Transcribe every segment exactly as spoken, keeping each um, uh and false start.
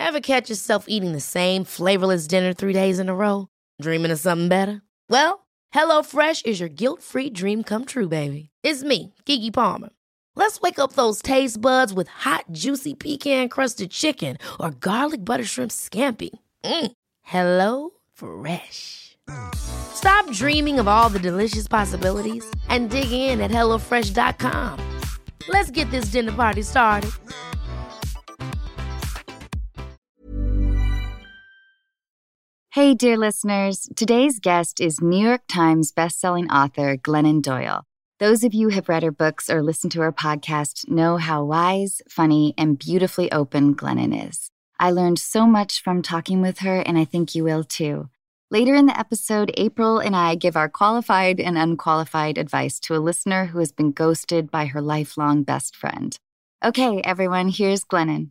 Ever catch yourself eating the same flavorless dinner three days in a row? Dreaming of something better? Well, HelloFresh is your guilt-free dream come true, baby. It's me, Keke Palmer. Let's wake up those taste buds with hot, juicy pecan-crusted chicken or garlic butter shrimp scampi. Mm. Hello Fresh. Stop dreaming of all the delicious possibilities and dig in at hello fresh dot com. Let's get this dinner party started. Hey, dear listeners. Today's guest is New York Times bestselling author Glennon Doyle. Those of you who have read her books or listened to her podcast know how wise, funny, and beautifully open Glennon is. I learned so much from talking with her, and I think you will too. Later in the episode, April and I give our qualified and unqualified advice to a listener who has been ghosted by her lifelong best friend. Okay, everyone, here's Glennon.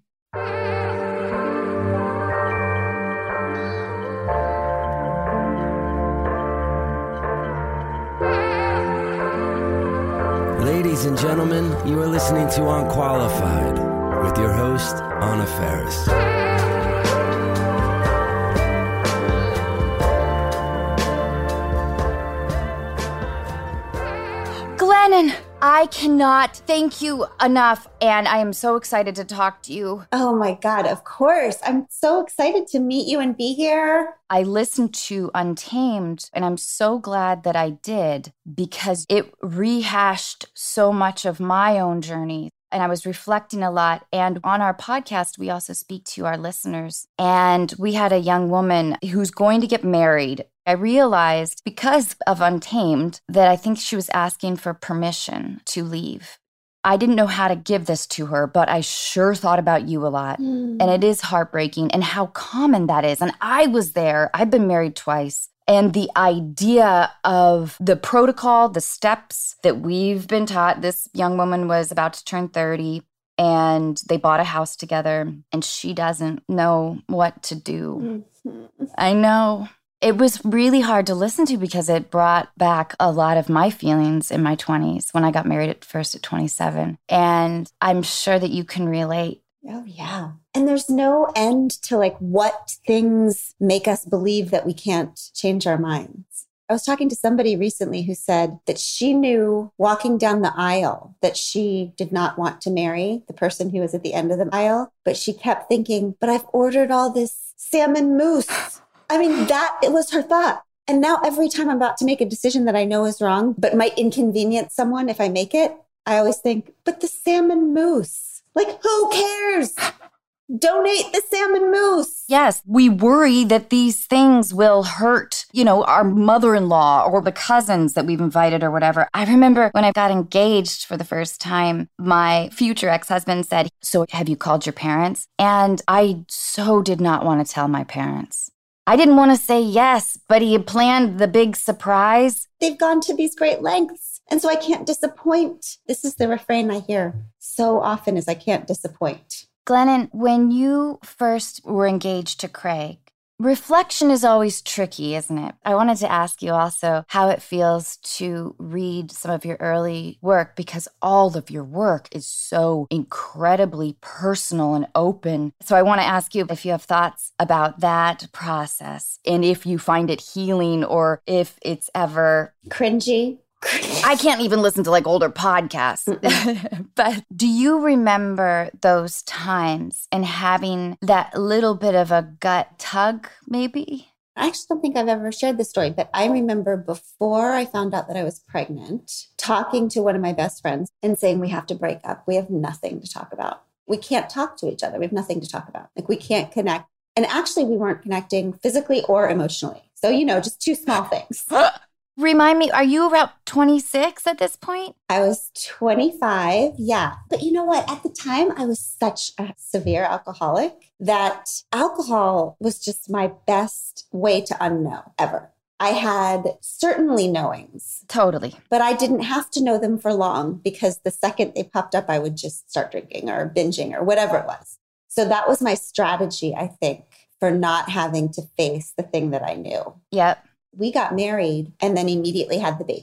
Ladies and gentlemen, you are listening to Unqualified with your host, Anna Faris. Glennon, I cannot thank you enough, and I am so excited to talk to you. Oh my God, of course. I'm so excited to meet you and be here. I listened to Untamed, and I'm so glad that I did because it rehashed so much of my own journey. And I was reflecting a lot. And on our podcast, we also speak to our listeners. And we had a young woman who's going to get married. I realized because of Untamed that I think she was asking for permission to leave. I didn't know how to give this to her, but I sure thought about you a lot. Mm. And it is heartbreaking and how common that is. And I was there. I've been married twice. And the idea of the protocol, the steps that we've been taught, this young woman was about to turn thirty and they bought a house together and she doesn't know what to do. Mm-hmm. I know. It was really hard to listen to because it brought back a lot of my feelings in my twenties when I got married at first at twenty-seven. And I'm sure that you can relate. Oh, yeah. And there's no end to like what things make us believe that we can't change our minds. I was talking to somebody recently who said that she knew walking down the aisle that she did not want to marry the person who was at the end of the aisle, but she kept thinking, but I've ordered all this salmon mousse. I mean, that it was her thought. And now every time I'm about to make a decision that I know is wrong, but might inconvenience someone if I make it, I always think, but the salmon mousse. Like, who cares? Donate the salmon mousse. Yes, we worry that these things will hurt, you know, our mother-in-law or the cousins that we've invited or whatever. I remember when I got engaged for the first time, my future ex-husband said, so have you called your parents? And I so did not want to tell my parents. I didn't want to say yes, but he had planned the big surprise. They've gone to these great lengths. And so I can't disappoint. This is the refrain I hear so often is I can't disappoint. Glennon, when you first were engaged to Craig, reflection is always tricky, isn't it? I wanted to ask you also how it feels to read some of your early work because all of your work is so incredibly personal and open. So I want to ask you if you have thoughts about that process and if you find it healing or if it's ever cringy. I can't even listen to like older podcasts. But do you remember those times and having that little bit of a gut tug, maybe? I actually don't think I've ever shared this story, but I remember before I found out that I was pregnant, talking to one of my best friends and saying, we have to break up. We have nothing to talk about. We can't talk to each other. We have nothing to talk about. Like, we can't connect. And actually, we weren't connecting physically or emotionally. So, you know, just two small things. Remind me, are you about twenty-six at this point? I was twenty-five, yeah. But you know what? At the time, I was such a severe alcoholic that alcohol was just my best way to unknow ever. I had certainly knowings. Totally. But I didn't have to know them for long because the second they popped up, I would just start drinking or binging or whatever it was. So that was my strategy, I think, for not having to face the thing that I knew. Yep. We got married and then immediately had the baby.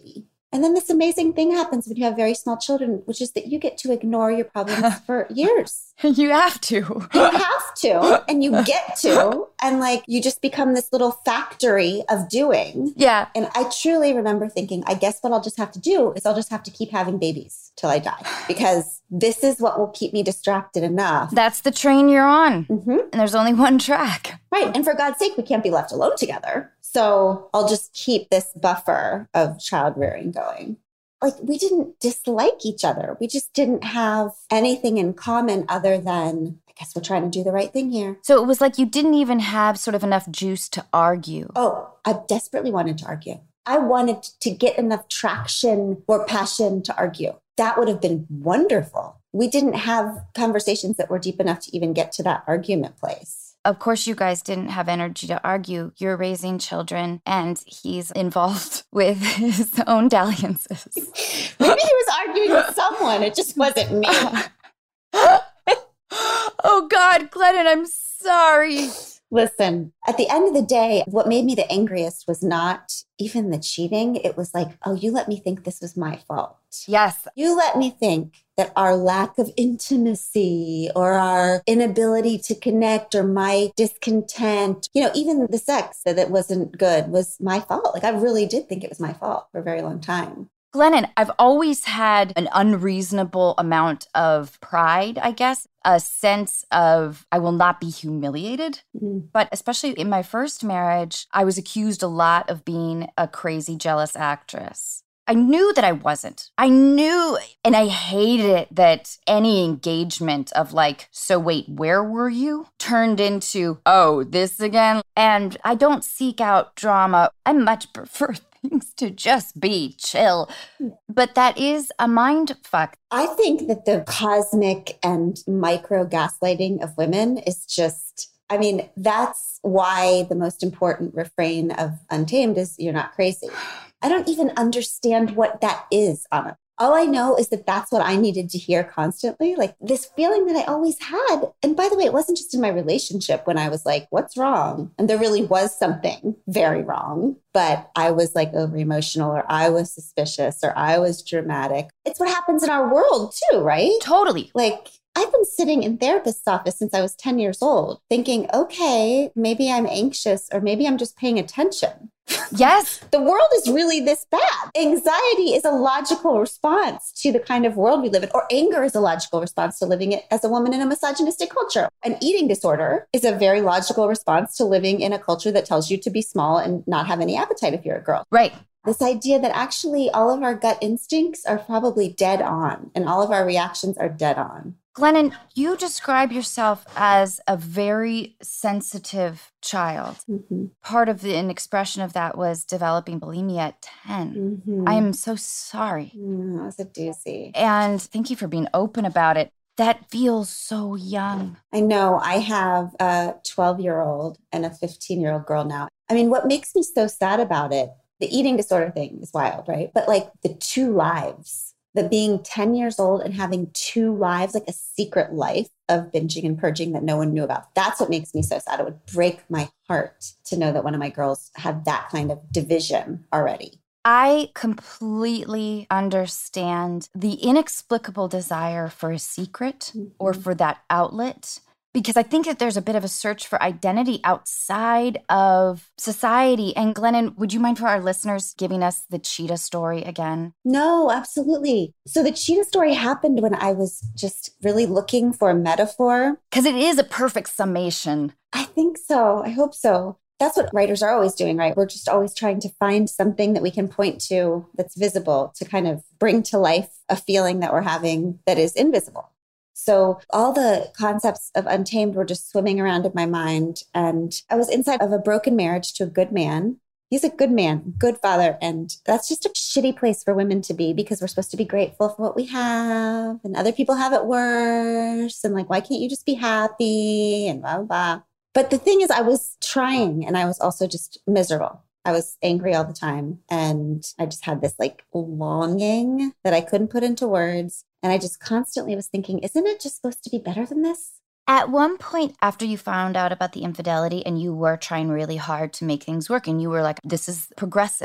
And then this amazing thing happens when you have very small children, which is that you get to ignore your problems for years. You have to. You have to, and you get to, and like you just become this little factory of doing. Yeah. And I truly remember thinking, I guess what I'll just have to do is I'll just have to keep having babies till I die, because this is what will keep me distracted enough. That's the train you're on. Mm-hmm. And there's only one track. Right. And for God's sake, we can't be left alone together. So I'll just keep this buffer of child rearing going. Like, we didn't dislike each other. We just didn't have anything in common other than, I guess we're trying to do the right thing here. So it was like you didn't even have sort of enough juice to argue. Oh, I desperately wanted to argue. I wanted to get enough traction or passion to argue. That would have been wonderful. We didn't have conversations that were deep enough to even get to that argument place. Of course, you guys didn't have energy to argue. You're raising children, and he's involved with his own dalliances. Maybe he was arguing with someone. It just wasn't me. Oh, God, Glennon, I'm sorry. Listen, at the end of the day, what made me the angriest was not even the cheating. It was like, oh, you let me think this was my fault. Yes. You let me think that our lack of intimacy or our inability to connect or my discontent, you know, even the sex that it wasn't good was my fault. Like, I really did think it was my fault for a very long time. Glennon, I've always had an unreasonable amount of pride, I guess, a sense of I will not be humiliated. Mm-hmm. But especially in my first marriage, I was accused a lot of being a crazy, jealous actress. I knew that I wasn't. I knew, and I hated it that any engagement of like, so wait, where were you? Turned into, oh, this again? And I don't seek out drama. I much prefer things to just be chill. But that is a mind fuck. I think that the cosmic and micro gaslighting of women is just, I mean, that's why the most important refrain of Untamed is you're not crazy. I don't even understand what that is, Anna. All I know is that that's what I needed to hear constantly, like this feeling that I always had. And by the way, it wasn't just in my relationship when I was like, what's wrong? And there really was something very wrong, but I was like over emotional, or I was suspicious, or I was dramatic. It's what happens in our world too, right? Totally. Like, I've been sitting in therapist's office since I was ten years old thinking, okay, maybe I'm anxious, or maybe I'm just paying attention. Yes. The world is really this bad. Anxiety is a logical response to the kind of world we live in, or anger is a logical response to living it as a woman in a misogynistic culture. An eating disorder is a very logical response to living in a culture that tells you to be small and not have any appetite if you're a girl. Right. This idea that actually all of our gut instincts are probably dead on, and all of our reactions are dead on. Glennon, you describe yourself as a very sensitive child. Mm-hmm. Part of the, an expression of that was developing bulimia at ten. Mm-hmm. I am so sorry. Mm, that was a doozy. And thank you for being open about it. That feels so young. I know. I have a twelve-year-old and a fifteen-year-old girl now. I mean, what makes me so sad about it, the eating disorder thing is wild, right? But like the two lives, the being ten years old and having two lives, like a secret life of binging and purging that no one knew about. That's what makes me so sad. It would break my heart to know that one of my girls had that kind of division already. I completely understand the inexplicable desire for a secret mm-hmm. or for that outlet. Because I think that there's a bit of a search for identity outside of society. And Glennon, would you mind for our listeners giving us the cheetah story again? No, absolutely. So the cheetah story happened when I was just really looking for a metaphor. Because it is a perfect summation. I think so. I hope so. That's what writers are always doing, right? We're just always trying to find something that we can point to that's visible to kind of bring to life a feeling that we're having that is invisible. So all the concepts of Untamed were just swimming around in my mind. And I was inside of a broken marriage to a good man. He's a good man, good father. And that's just a shitty place for women to be, because we're supposed to be grateful for what we have and other people have it worse. And like, why can't you just be happy and blah, blah, blah. But the thing is, I was trying, and I was also just miserable. I was angry all the time. And I just had this like longing that I couldn't put into words. And I just constantly was thinking, isn't it just supposed to be better than this? At one point after you found out about the infidelity and you were trying really hard to make things work and you were like, this is progressive.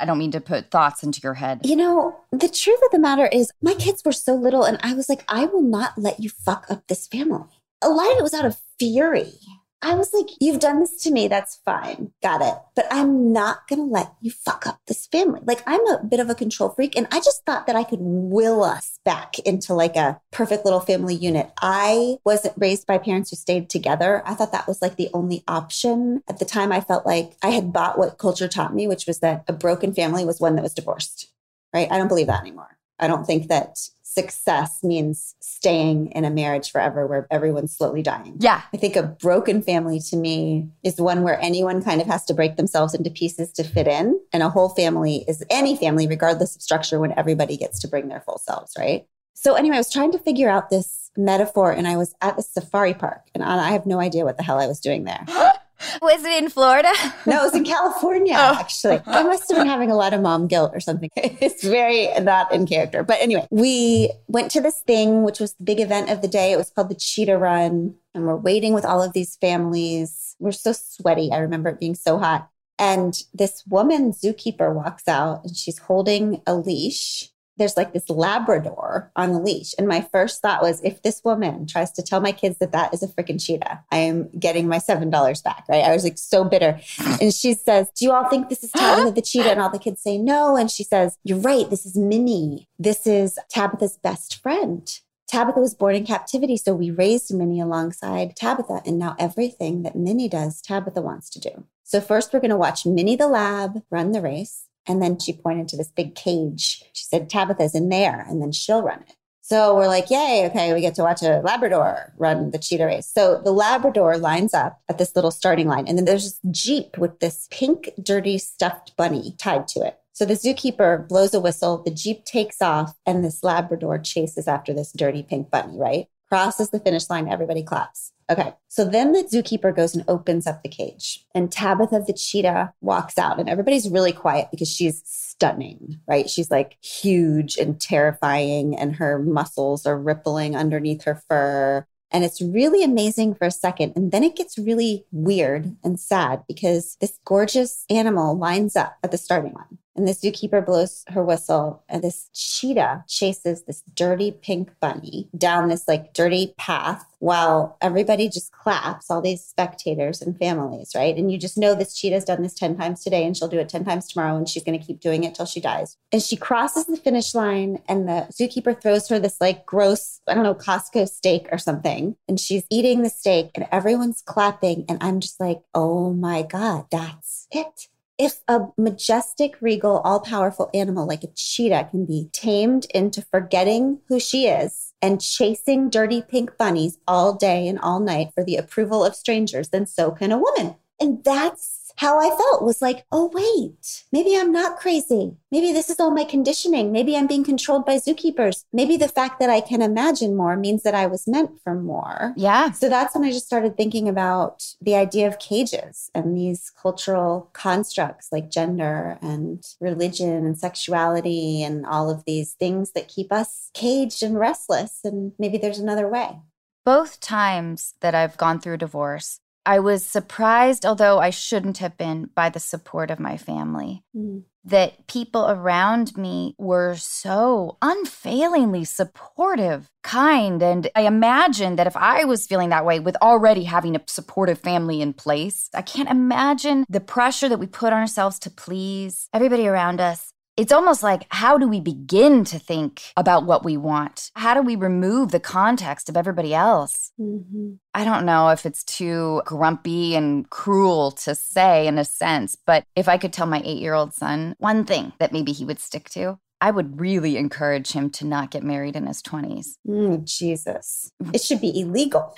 I don't mean to put thoughts into your head. You know, the truth of the matter is my kids were so little and I was like, I will not let you fuck up this family. A lot of it was out of fury. I was like, you've done this to me. That's fine. Got it. But I'm not going to let you fuck up this family. Like, I'm a bit of a control freak. And I just thought that I could will us back into like a perfect little family unit. I wasn't raised by parents who stayed together. I thought that was like the only option. At the time, I felt like I had bought what culture taught me, which was that a broken family was one that was divorced, right? I don't believe that anymore. I don't think that success means staying in a marriage forever where everyone's slowly dying. Yeah. I think a broken family to me is one where anyone kind of has to break themselves into pieces to fit in. And a whole family is any family, regardless of structure, when everybody gets to bring their full selves, right? So anyway, I was trying to figure out this metaphor and I was at the safari park and I have no idea what the hell I was doing there. Was it in Florida? No, it was in California, oh. actually. I must have been having a lot of mom guilt or something. It's very not in character. But anyway, we went to this thing, which was the big event of the day. It was called the Cheetah Run. And we're waiting with all of these families. We're so sweaty. I remember it being so hot. And this woman zookeeper walks out and she's holding a leash. There's like this Labrador on the leash. And my first thought was, if this woman tries to tell my kids that that is a freaking cheetah, I am getting my seven dollars back, right? I was like so bitter. And she says, do you all think this is Tabitha the cheetah? And all the kids say no. And she says, you're right. This is Minnie. This is Tabitha's best friend. Tabitha was born in captivity. So we raised Minnie alongside Tabitha. And now everything that Minnie does, Tabitha wants to do. So first we're going to watch Minnie the Lab run the race. And then she pointed to this big cage. She said, Tabitha's in there, and then she'll run it. So we're like, yay, okay, we get to watch a Labrador run the cheetah race. So the Labrador lines up at this little starting line. And then there's this Jeep with this pink, dirty, stuffed bunny tied to it. So the zookeeper blows a whistle, the Jeep takes off, and this Labrador chases after this dirty pink bunny, right? Crosses the finish line, everybody claps. Okay, so then the zookeeper goes and opens up the cage and Tabitha the cheetah walks out and everybody's really quiet because she's stunning, right? She's like huge and terrifying and her muscles are rippling underneath her fur. And it's really amazing for a second. And then it gets really weird and sad because this gorgeous animal lines up at the starting line. And the zookeeper blows her whistle and this cheetah chases this dirty pink bunny down this like dirty path while everybody just claps, all these spectators and families, right? And you just know this cheetah's done this ten times today and she'll do it ten times tomorrow and she's going to keep doing it till she dies. And she crosses the finish line and the zookeeper throws her this like gross, I don't know, Costco steak or something. And she's eating the steak and everyone's clapping. And I'm just like, oh my God, that's it. If a majestic, regal, all-powerful animal like a cheetah can be tamed into forgetting who she is and chasing dirty pink bunnies all day and all night for the approval of strangers, then so can a woman. And that's how I felt, was like, oh, wait, maybe I'm not crazy. Maybe this is all my conditioning. Maybe I'm being controlled by zookeepers. Maybe the fact that I can imagine more means that I was meant for more. Yeah. So that's when I just started thinking about the idea of cages and these cultural constructs like gender and religion and sexuality and all of these things that keep us caged and restless. And maybe there's another way. Both times that I've gone through divorce, I was surprised, although I shouldn't have been, by the support of my family. Mm. That people around me were so unfailingly supportive, kind. And I imagine that if I was feeling that way with already having a supportive family in place, I can't imagine the pressure that we put on ourselves to please everybody around us. It's almost like, how do we begin to think about what we want? How do we remove the context of everybody else? Mm-hmm. I don't know if it's too grumpy and cruel to say in a sense, but if I could tell my eight-year-old son one thing that maybe he would stick to, I would really encourage him to not get married in his twenties. Mm, Jesus. It should be illegal.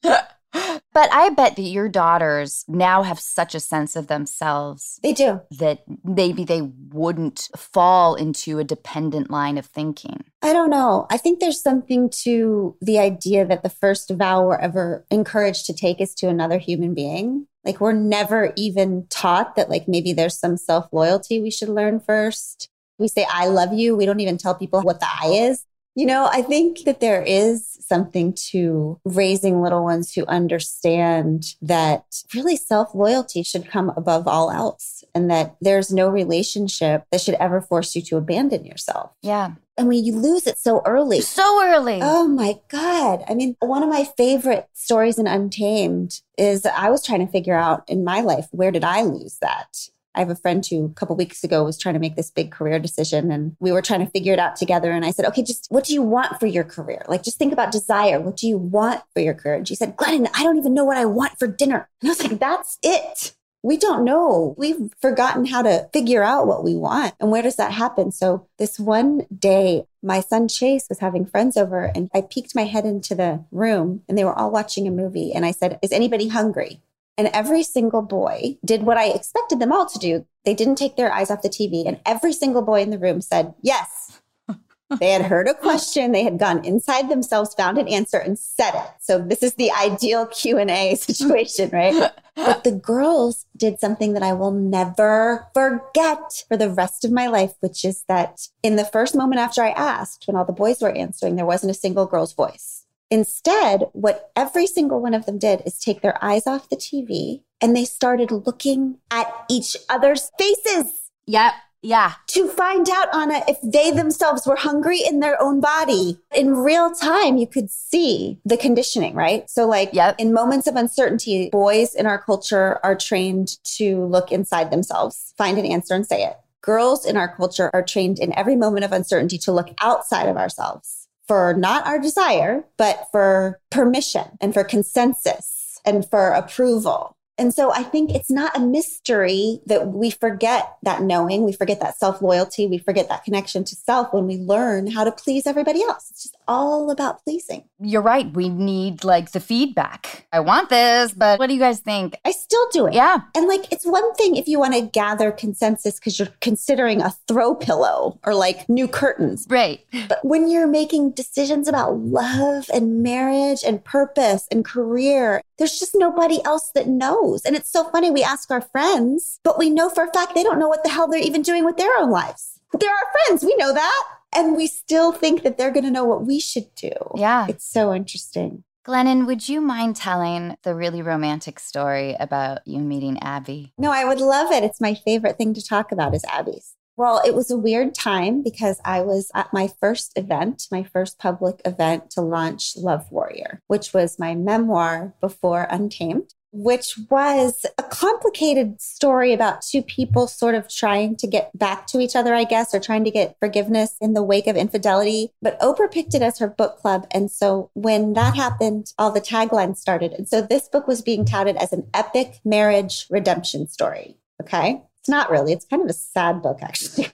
But I bet that your daughters now have such a sense of themselves. They do. That maybe they wouldn't fall into a dependent line of thinking. I don't know. I think there's something to the idea that the first vow we're ever encouraged to take is to another human being. Like, we're never even taught that, like, maybe there's some self-loyalty we should learn first. We say, I love you. We don't even tell people what the I is. You know, I think that there is something to raising little ones who understand that really self-loyalty should come above all else and that there's no relationship that should ever force you to abandon yourself. Yeah. I mean, you lose it so early. So early. Oh my God. I mean, one of my favorite stories in Untamed is that I was trying to figure out in my life, where did I lose that? I have a friend who a couple weeks ago was trying to make this big career decision and we were trying to figure it out together. And I said, okay, just what do you want for your career? Like, just think about desire. What do you want for your career? And she said, Glennon, I don't even know what I want for dinner. And I was like, that's it. We don't know. We've forgotten how to figure out what we want. And where does that happen? So this one day, my son Chase was having friends over and I peeked my head into the room and they were all watching a movie. And I said, is anybody hungry? And every single boy did what I expected them all to do. They didn't take their eyes off the T V. And every single boy in the room said, yes. They had heard a question. They had gone inside themselves, found an answer and said it. So this is the ideal Q and A situation, right? But the girls did something that I will never forget for the rest of my life, which is that in the first moment after I asked, when all the boys were answering, there wasn't a single girl's voice. Instead, what every single one of them did is take their eyes off the T V and they started looking at each other's faces. Yep. Yeah. To find out, Anna, if they themselves were hungry in their own body. In real time, you could see the conditioning, right? So like yep. in moments of uncertainty, boys in our culture are trained to look inside themselves, find an answer and say it. Girls in our culture are trained in every moment of uncertainty to look outside of ourselves. For not our desire, but for permission and for consensus and for approval. And so I think it's not a mystery that we forget that knowing, we forget that self-loyalty, we forget that connection to self when we learn how to please everybody else. It's just all about pleasing. You're right. We need like the feedback. I want this, but what do you guys think? I still do it. Yeah. And like, it's one thing if you want to gather consensus because you're considering a throw pillow or like new curtains. Right. But when you're making decisions about love and marriage and purpose and career, there's just nobody else that knows. And it's so funny. We ask our friends, but we know for a fact they don't know what the hell they're even doing with their own lives. They're our friends. We know that. And we still think that they're going to know what we should do. Yeah. It's so interesting. Glennon, would you mind telling the really romantic story about you meeting Abby? No, I would love it. It's my favorite thing to talk about is Abby's. Well, it was a weird time because I was at my first event, my first public event to launch Love Warrior, which was my memoir before Untamed, which was a complicated story about two people sort of trying to get back to each other, I guess, or trying to get forgiveness in the wake of infidelity. But Oprah picked it as her book club. And so when that happened, all the taglines started. And so this book was being touted as an epic marriage redemption story. Okay. It's not really. It's kind of a sad book, actually.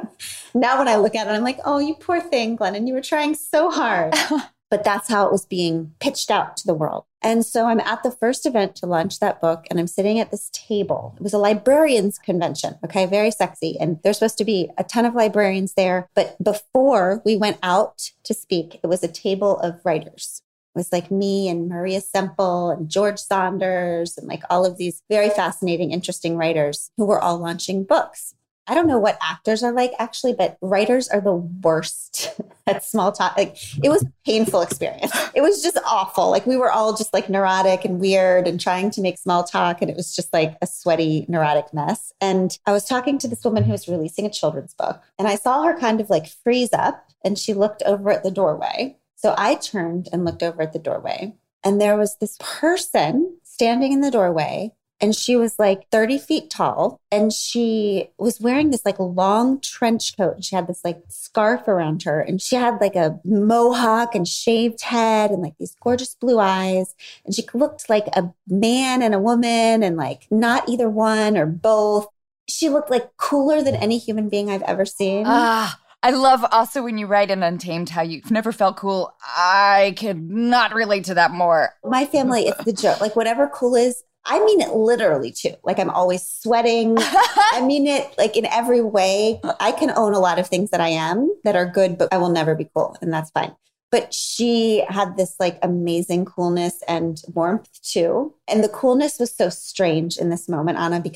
Now when I look at it, I'm like, oh, you poor thing, Glennon. You were trying so hard. But that's how it was being pitched out to the world. And so I'm at the first event to launch that book and I'm sitting at this table. It was a librarians convention, okay, very sexy. And there's supposed to be a ton of librarians there. But before we went out to speak, it was a table of writers. It was like me and Maria Semple and George Saunders and like all of these very fascinating, interesting writers who were all launching books. I don't know what actors are like actually, but writers are the worst at small talk. Like it was a painful experience. It was just awful. Like we were all just like neurotic and weird and trying to make small talk. And it was just like a sweaty, neurotic mess. And I was talking to this woman who was releasing a children's book and I saw her kind of like freeze up and she looked over at the doorway. So I turned and looked over at the doorway and there was this person standing in the doorway. And she was like thirty feet tall and she was wearing this like long trench coat. And she had this like scarf around her and she had like a mohawk and shaved head and like these gorgeous blue eyes. And she looked like a man and a woman and like not either one or both. She looked like cooler than any human being I've ever seen. Ah. I love also when you write in Untamed how you've never felt cool. I could not relate to that more. My family, it's the joke. Like whatever cool is, I mean it literally too. Like I'm always sweating. I mean it like in every way. I can own a lot of things that I am that are good, but I will never be cool. And that's fine. But she had this like amazing coolness and warmth too. And the coolness was so strange in this moment, Anna, because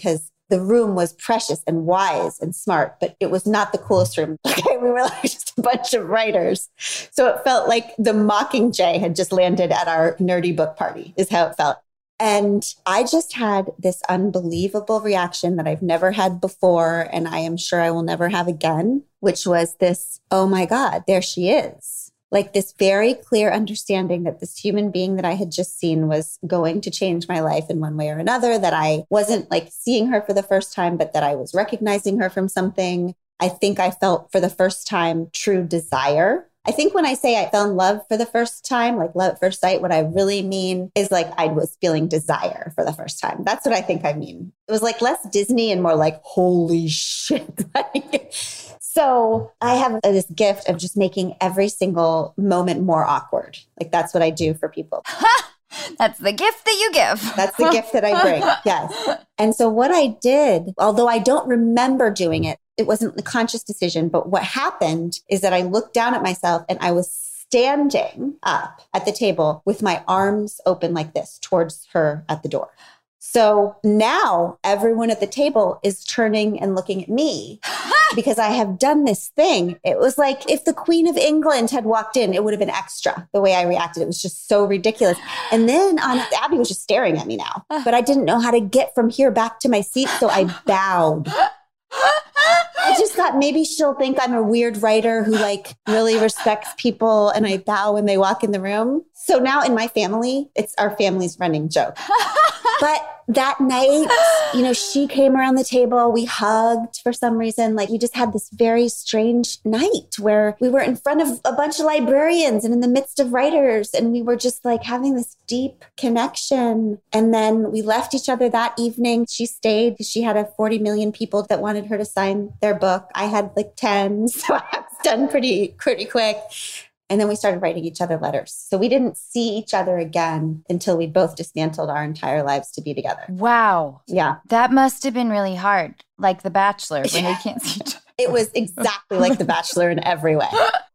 The room was precious and wise and smart, but it was not the coolest room. Okay, we were like just a bunch of writers. So it felt like the Mockingjay had just landed at our nerdy book party, is how it felt. And I just had this unbelievable reaction that I've never had before, and I am sure I will never have again, which was this, oh my God, there she is. Like this very clear understanding that this human being that I had just seen was going to change my life in one way or another, that I wasn't like seeing her for the first time, but that I was recognizing her from something. I think I felt for the first time true desire. I think when I say I fell in love for the first time, like love at first sight, what I really mean is like I was feeling desire for the first time. That's what I think I mean. It was like less Disney and more like, holy shit. So I have this gift of just making every single moment more awkward. Like that's what I do for people. That's the gift that you give. That's the gift that I bring. Yes. And so what I did, although I don't remember doing it, it wasn't a conscious decision. But what happened is that I looked down at myself and I was standing up at the table with my arms open like this towards her at the door. So now everyone at the table is turning and looking at me because I have done this thing. It was like if the Queen of England had walked in, it would have been extra the way I reacted. It was just so ridiculous. And then um, Abby was just staring at me now, but I didn't know how to get from here back to my seat. So I bowed. I just thought maybe she'll think I'm a weird writer who like really respects people and I bow when they walk in the room. So now in my family, it's our family's running joke. But that night, you know, she came around the table. We hugged for some reason. Like we just had this very strange night where we were in front of a bunch of librarians and in the midst of writers. And we were just like having this deep connection. And then we left each other that evening. She stayed because she had a forty million people that wanted her to sign their book. I had like ten. So I was done pretty, pretty quick. And then we started writing each other letters. So we didn't see each other again until we both dismantled our entire lives to be together. Wow. Yeah. That must have been really hard. Like The Bachelor when they can't see each other. It was exactly like The Bachelor in every way.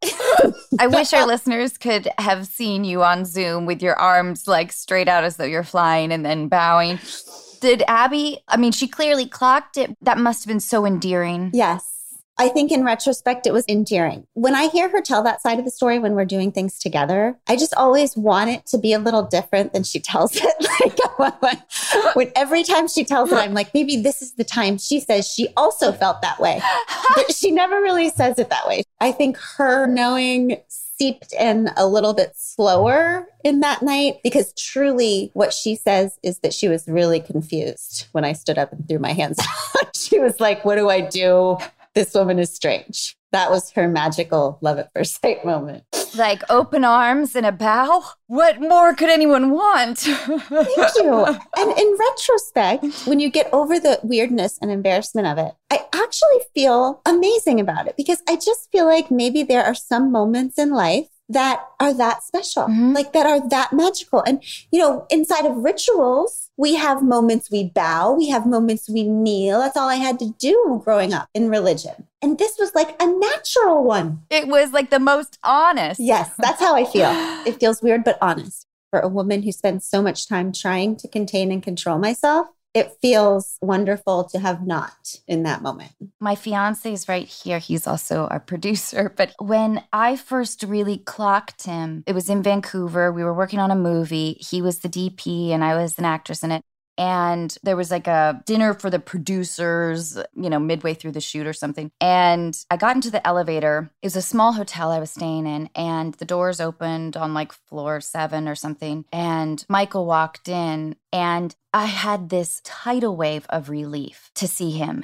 I wish our listeners could have seen you on Zoom with your arms like straight out as though you're flying and then bowing. Did Abby, I mean, she clearly clocked it. That must have been so endearing. Yes. I think in retrospect, it was endearing. When I hear her tell that side of the story when we're doing things together, I just always want it to be a little different than she tells it. Like when every time she tells it, I'm like, maybe this is the time she says she also felt that way. But she never really says it that way. I think her knowing seeped in a little bit slower in that night because truly what she says is that she was really confused when I stood up and threw my hands out. She was like, what do I do? This woman is strange. That was her magical love at first sight moment. Like open arms and a bow? What more could anyone want? Thank you. And in retrospect, when you get over the weirdness and embarrassment of it, I actually feel amazing about it because I just feel like maybe there are some moments in life that are that special, mm-hmm. like that are that magical. And, you know, inside of rituals, we have moments we bow, we have moments we kneel. That's all I had to do growing up in religion. And this was like a natural one. It was like the most honest. Yes, that's how I feel. It feels weird, but honest. For a woman who spends so much time trying to contain and control myself, it feels wonderful to have not in that moment. My fiance is right here. He's also a producer. But when I first really clocked him, it was in Vancouver. We were working on a movie. He was the D P and I was an actress in it. And there was like a dinner for the producers, you know, midway through the shoot or something. And I got into the elevator. It was a small hotel I was staying in. And the doors opened on like floor seven or something. And Michael walked in. And I had this tidal wave of relief to see him.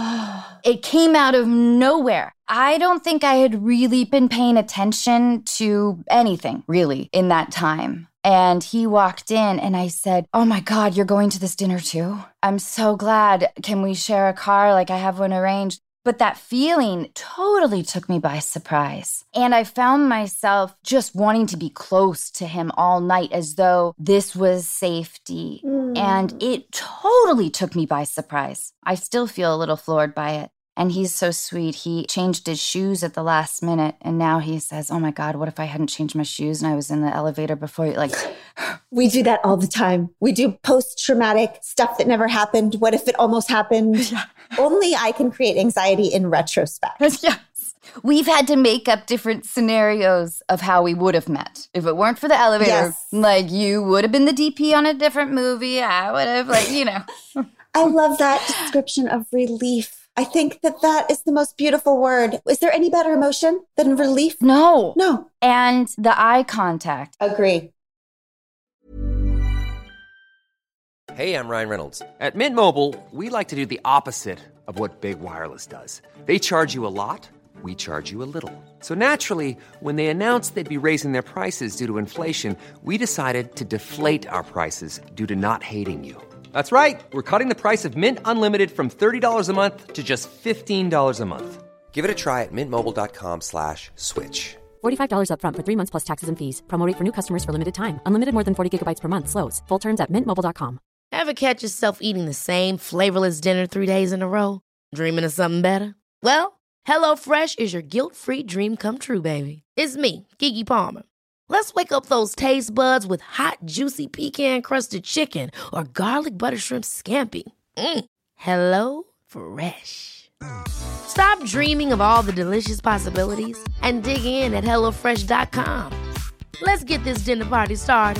It came out of nowhere. I don't think I had really been paying attention to anything, really, in that time. And he walked in and I said, oh my God, you're going to this dinner too? I'm so glad. Can we share a car? Like I have one arranged. But that feeling totally took me by surprise. And I found myself just wanting to be close to him all night as though this was safety. Mm. And it totally took me by surprise. I still feel a little floored by it. And he's so sweet. He changed his shoes at the last minute. And now he says, oh my God, what if I hadn't changed my shoes and I was in the elevator before? Like, we do that all the time. We do post-traumatic stuff that never happened. What if it almost happened? Yeah. Only I can create anxiety in retrospect. Yes. We've had to make up different scenarios of how we would have met. If it weren't for the elevator, Yes. like you would have been the D P on a different movie. I would have, like, you know. I love that description of relief. I think that that is the most beautiful word. Is there any better emotion than relief? No. No. And the eye contact. Agree. Hey, I'm Ryan Reynolds. At Mint Mobile, we like to do the opposite of what Big Wireless does. They charge you a lot, we charge you a little. So naturally, when they announced they'd be raising their prices due to inflation, we decided to deflate our prices due to not hating you. That's right. We're cutting the price of Mint Unlimited from thirty dollars a month to just fifteen dollars a month. Give it a try at mintmobile.com slash switch. forty-five dollars up front for three months plus taxes and fees. Promo rate for new customers for limited time. Unlimited more than forty gigabytes per month. Slows full terms at mint mobile dot com. Ever catch yourself eating the same flavorless dinner three days in a row? Dreaming of something better? Well, HelloFresh is your guilt-free dream come true, baby. It's me, Keke Palmer. Let's wake up those taste buds with hot, juicy pecan-crusted chicken or garlic butter shrimp scampi. Mm. Hello Fresh. Stop dreaming of all the delicious possibilities and dig in at hello fresh dot com. Let's get this dinner party started.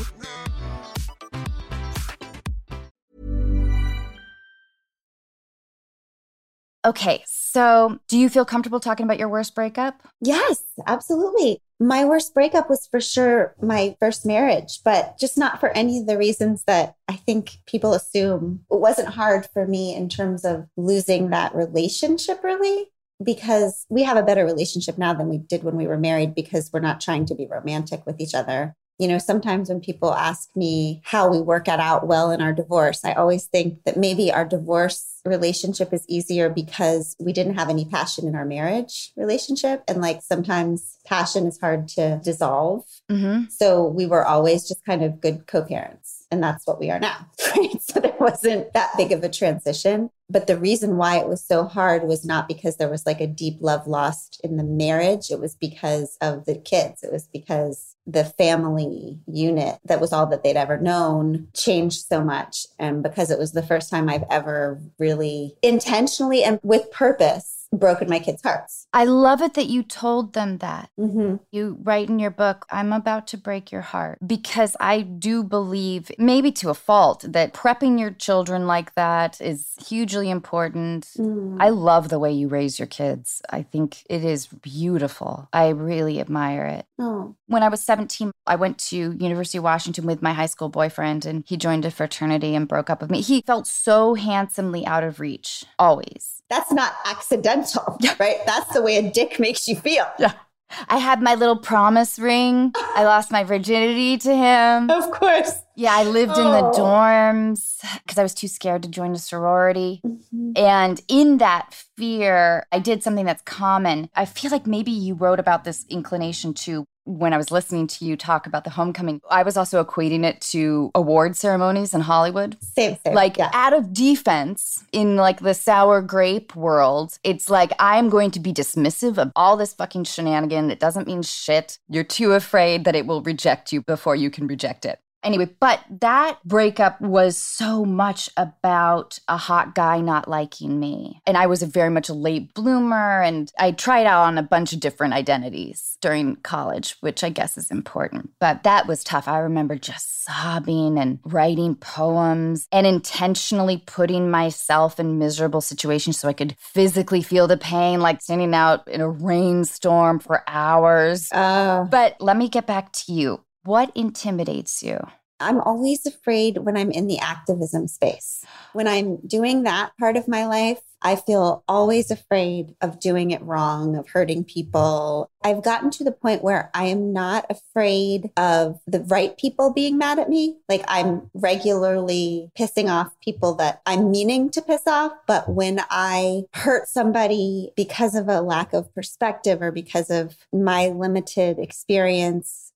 Okay, so do you feel comfortable talking about your worst breakup? Yes, absolutely. My worst breakup was for sure my first marriage, but just not for any of the reasons that I think people assume. It wasn't hard for me in terms of losing that relationship, really, because we have a better relationship now than we did when we were married because we're not trying to be romantic with each other. You know, sometimes when people ask me how we work it out well in our divorce, I always think that maybe our divorce relationship is easier because we didn't have any passion in our marriage relationship. And like sometimes passion is hard to dissolve. Mm-hmm. So we were always just kind of good co-parents. And that's what we are now, right? So there wasn't that big of a transition. But the reason why it was so hard was not because there was like a deep love lost in the marriage. It was because of the kids. It was because the family unit that was all that they'd ever known changed so much. And because it was the first time I've ever really intentionally and with purpose broken my kids' hearts. I love it that you told them that. Mm-hmm. You write in your book, I'm about to break your heart, because I do believe, maybe to a fault, that prepping your children like that is hugely important. Mm. I love the way you raise your kids. I think it is beautiful. I really admire it. Oh. When I was seventeen, I went to University of Washington with my high school boyfriend, and he joined a fraternity and broke up with me. He felt so handsomely out of reach, always. That's not accidental, right? That's the way a dick makes you feel. Yeah. I had my little promise ring. I lost my virginity to him. Of course. Yeah, I lived Oh. in the dorms because I was too scared to join a sorority. Mm-hmm. And in that fear, I did something that's common. I feel like maybe you wrote about this inclination too. When I was listening to you talk about the homecoming, I was also equating it to award ceremonies in Hollywood. Same, same. Like yeah. out of defense in like the sour grape world, it's like I'm going to be dismissive of all this fucking shenanigan. It doesn't mean shit. You're too afraid that it will reject you before you can reject it. Anyway, but that breakup was so much about a hot guy not liking me. And I was a very much a late bloomer, and I tried out on a bunch of different identities during college, which I guess is important. But that was tough. I remember just sobbing and writing poems and intentionally putting myself in miserable situations so I could physically feel the pain, like standing out in a rainstorm for hours. Oh. But let me get back to you. What intimidates you? I'm always afraid when I'm in the activism space. When I'm doing that part of my life, I feel always afraid of doing it wrong, of hurting people. I've gotten to the point where I am not afraid of the right people being mad at me. Like I'm regularly pissing off people that I'm meaning to piss off. But when I hurt somebody because of a lack of perspective or because of my limited experience,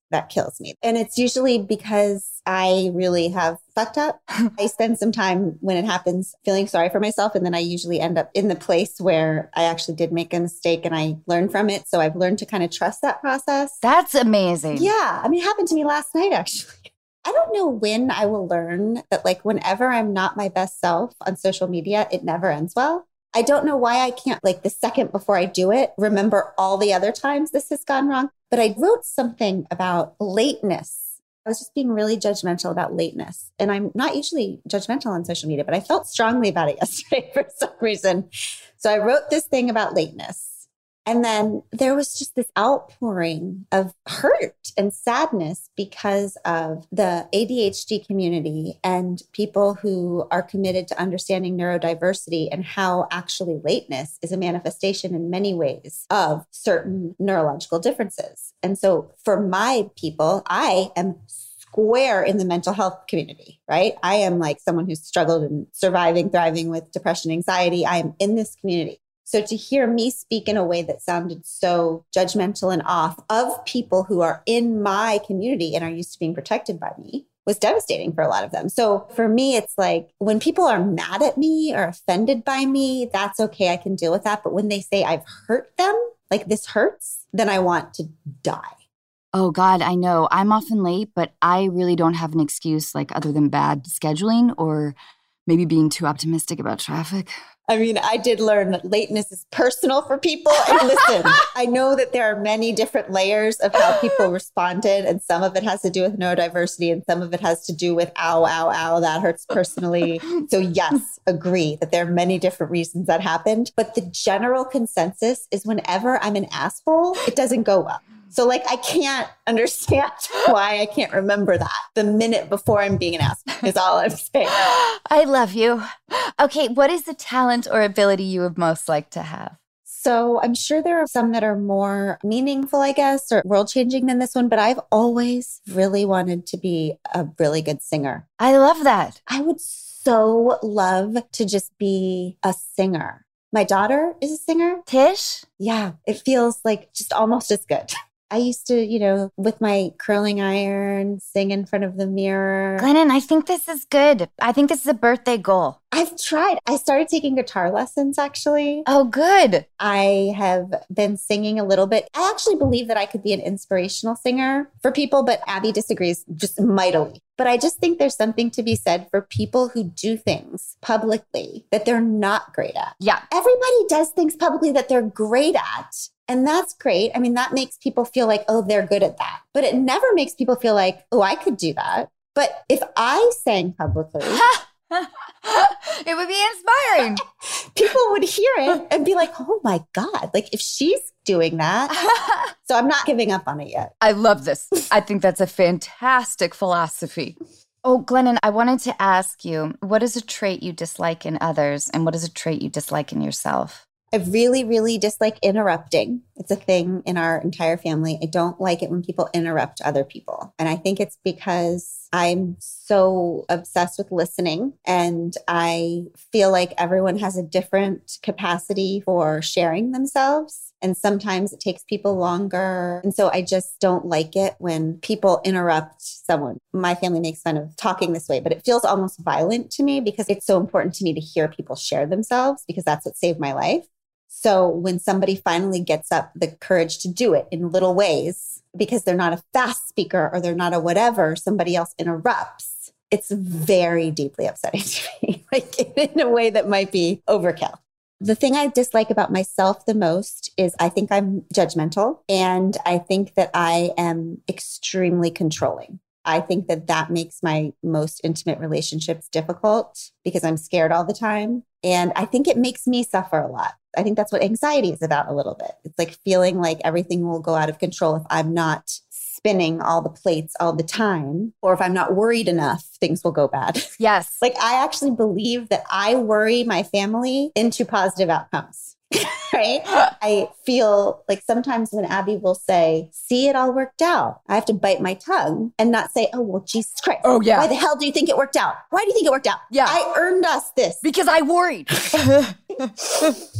that kills me. And it's usually because I really have fucked up. I spend some time when it happens feeling sorry for myself. And then I usually end up in the place where I actually did make a mistake and I learned from it. So I've learned to kind of trust that process. That's amazing. Yeah. I mean, it happened to me last night, actually. I don't know when I will learn that, like, whenever I'm not my best self on social media, it never ends well. I don't know why I can't, like, the second before I do it, remember all the other times this has gone wrong. But I wrote something about lateness. I was just being really judgmental about lateness. And I'm not usually judgmental on social media, but I felt strongly about it yesterday for some reason. So I wrote this thing about lateness. And then there was just this outpouring of hurt and sadness because of the A D H D community and people who are committed to understanding neurodiversity and how actually lateness is a manifestation in many ways of certain neurological differences. And so for my people, I am square in the mental health community, right? I am like someone who's struggled and surviving, thriving with depression, anxiety. I am in this community. So to hear me speak in a way that sounded so judgmental and off of people who are in my community and are used to being protected by me was devastating for a lot of them. So for me, it's like when people are mad at me or offended by me, that's okay. I can deal with that. But when they say I've hurt them, like this hurts, then I want to die. Oh God, I know. I'm often late, but I really don't have an excuse like other than bad scheduling or maybe being too optimistic about traffic. I mean, I did learn that lateness is personal for people. And listen, I know that there are many different layers of how people responded. And some of it has to do with neurodiversity and some of it has to do with, ow, ow, ow, that hurts personally. So yes, agree that there are many different reasons that happened. But the general consensus is whenever I'm an asshole, it doesn't go well. So like, I can't understand why I can't remember that the minute before I'm being an asshole is all I'm saying. I love you. Okay, what is the talent or ability you would most like to have? So I'm sure there are some that are more meaningful, I guess, or world-changing than this one, but I've always really wanted to be a really good singer. I love that. I would so love to just be a singer. My daughter is a singer. Tish? Yeah, it feels like just almost as good. I used to, you know, with my curling iron, sing in front of the mirror. Glennon, I think this is good. I think this is a birthday goal. I've tried. I started taking guitar lessons, actually. Oh, good. I have been singing a little bit. I actually believe that I could be an inspirational singer for people, but Abby disagrees just mightily. But I just think there's something to be said for people who do things publicly that they're not great at. Yeah. Everybody does things publicly that they're great at. And that's great. I mean, that makes people feel like, oh, they're good at that. But it never makes people feel like, oh, I could do that. But if I sang publicly, it would be inspiring. People would hear it and be like, oh my God, like if she's doing that. So I'm not giving up on it yet. I love this. I think that's a fantastic philosophy. Oh, Glennon, I wanted to ask you, what is a trait you dislike in others and what is a trait you dislike in yourself? I really, really dislike interrupting. It's a thing in our entire family. I don't like it when people interrupt other people. And I think it's because I'm so obsessed with listening and I feel like everyone has a different capacity for sharing themselves. And sometimes it takes people longer. And so I just don't like it when people interrupt someone. My family makes fun of talking this way, but it feels almost violent to me because it's so important to me to hear people share themselves because that's what saved my life. So when somebody finally gets up the courage to do it in little ways, because they're not a fast speaker or they're not a whatever, somebody else interrupts, it's very deeply upsetting to me, like in a way that might be overkill. The thing I dislike about myself the most is I think I'm judgmental and I think that I am extremely controlling. I think that that makes my most intimate relationships difficult because I'm scared all the time. And I think it makes me suffer a lot. I think that's what anxiety is about a little bit. It's like feeling like everything will go out of control if I'm not spinning all the plates all the time, or if I'm not worried enough, things will go bad. Yes. Like I actually believe that I worry my family into positive outcomes. Right? I feel like sometimes when Abby will say, see, it all worked out, I have to bite my tongue and not say, oh, well, Jesus Christ. Oh, yeah. Why the hell do you think it worked out? Why do you think it worked out? Yeah. I earned us this. Because I worried.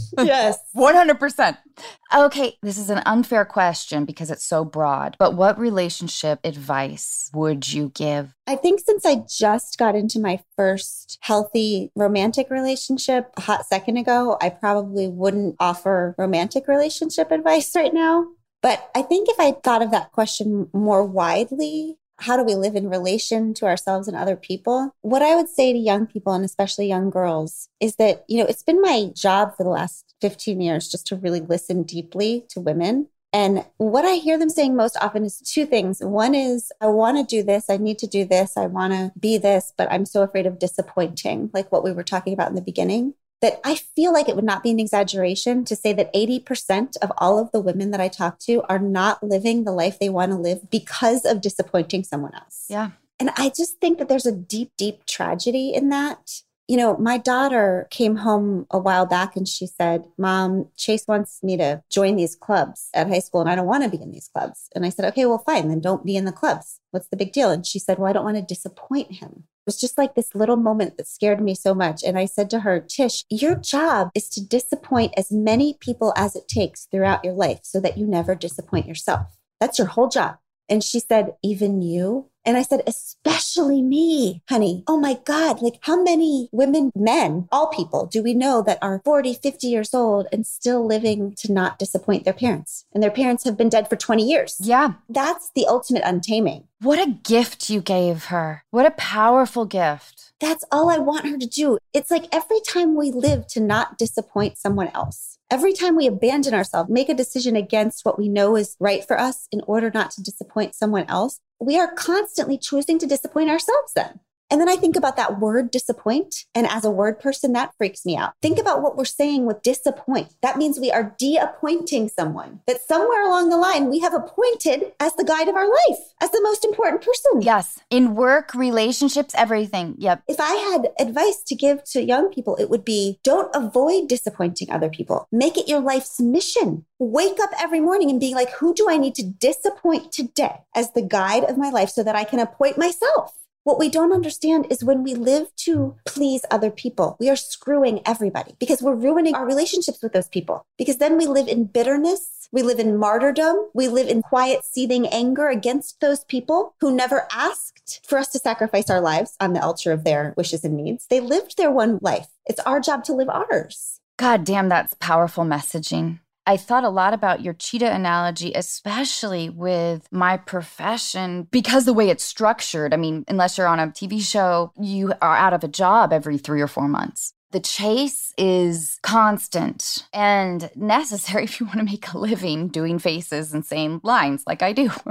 Yes. one hundred percent. Okay, this is an unfair question because it's so broad, but what relationship advice would you give? I think since I just got into my first healthy romantic relationship a hot second ago, I probably wouldn't offer romantic relationship advice right now. But I think if I thought of that question more widely, how do we live in relation to ourselves and other people? What I would say to young people, and especially young girls, is that, you know, it's been my job for the last fifteen years just to really listen deeply to women. And what I hear them saying most often is two things. One is, I want to do this. I need to do this. I want to be this, but I'm so afraid of disappointing, like what we were talking about in the beginning. That I feel like it would not be an exaggeration to say that eighty percent of all of the women that I talk to are not living the life they want to live because of disappointing someone else. Yeah. And I just think that there's a deep, deep tragedy in that. You know, my daughter came home a while back and she said, Mom, Chase wants me to join these clubs at high school and I don't want to be in these clubs. And I said, okay, well, fine, then don't be in the clubs. What's the big deal? And she said, well, I don't want to disappoint him. It was just like this little moment that scared me so much. And I said to her, Tish, your job is to disappoint as many people as it takes throughout your life so that you never disappoint yourself. That's your whole job. And she said, even you? And I said, especially me, honey. Oh my God, like how many women, men, all people do we know that are forty, fifty years old and still living to not disappoint their parents? And their parents have been dead for twenty years. Yeah. That's the ultimate untaming. What a gift you gave her. What a powerful gift. That's all I want her to do. It's like every time we live to not disappoint someone else, every time we abandon ourselves, make a decision against what we know is right for us in order not to disappoint someone else, we are constantly choosing to disappoint ourselves then. And then I think about that word disappoint. And as a word person, that freaks me out. Think about what we're saying with disappoint. That means we are de-appointing someone that somewhere along the line we have appointed as the guide of our life, as the most important person. Yes. In work, relationships, everything. Yep. If I had advice to give to young people, it would be don't avoid disappointing other people. Make it your life's mission. Wake up every morning and be like, who do I need to disappoint today as the guide of my life so that I can appoint myself? What we don't understand is when we live to please other people, we are screwing everybody because we're ruining our relationships with those people. Because then we live in bitterness, we live in martyrdom, we live in quiet, seething anger against those people who never asked for us to sacrifice our lives on the altar of their wishes and needs. They lived their one life. It's our job to live ours. God damn, that's powerful messaging. I thought a lot about your cheetah analogy, especially with my profession, because the way it's structured. I mean, unless you're on a T V show, you are out of a job every three or four months. The chase is constant and necessary if you want to make a living doing faces and saying lines like I do.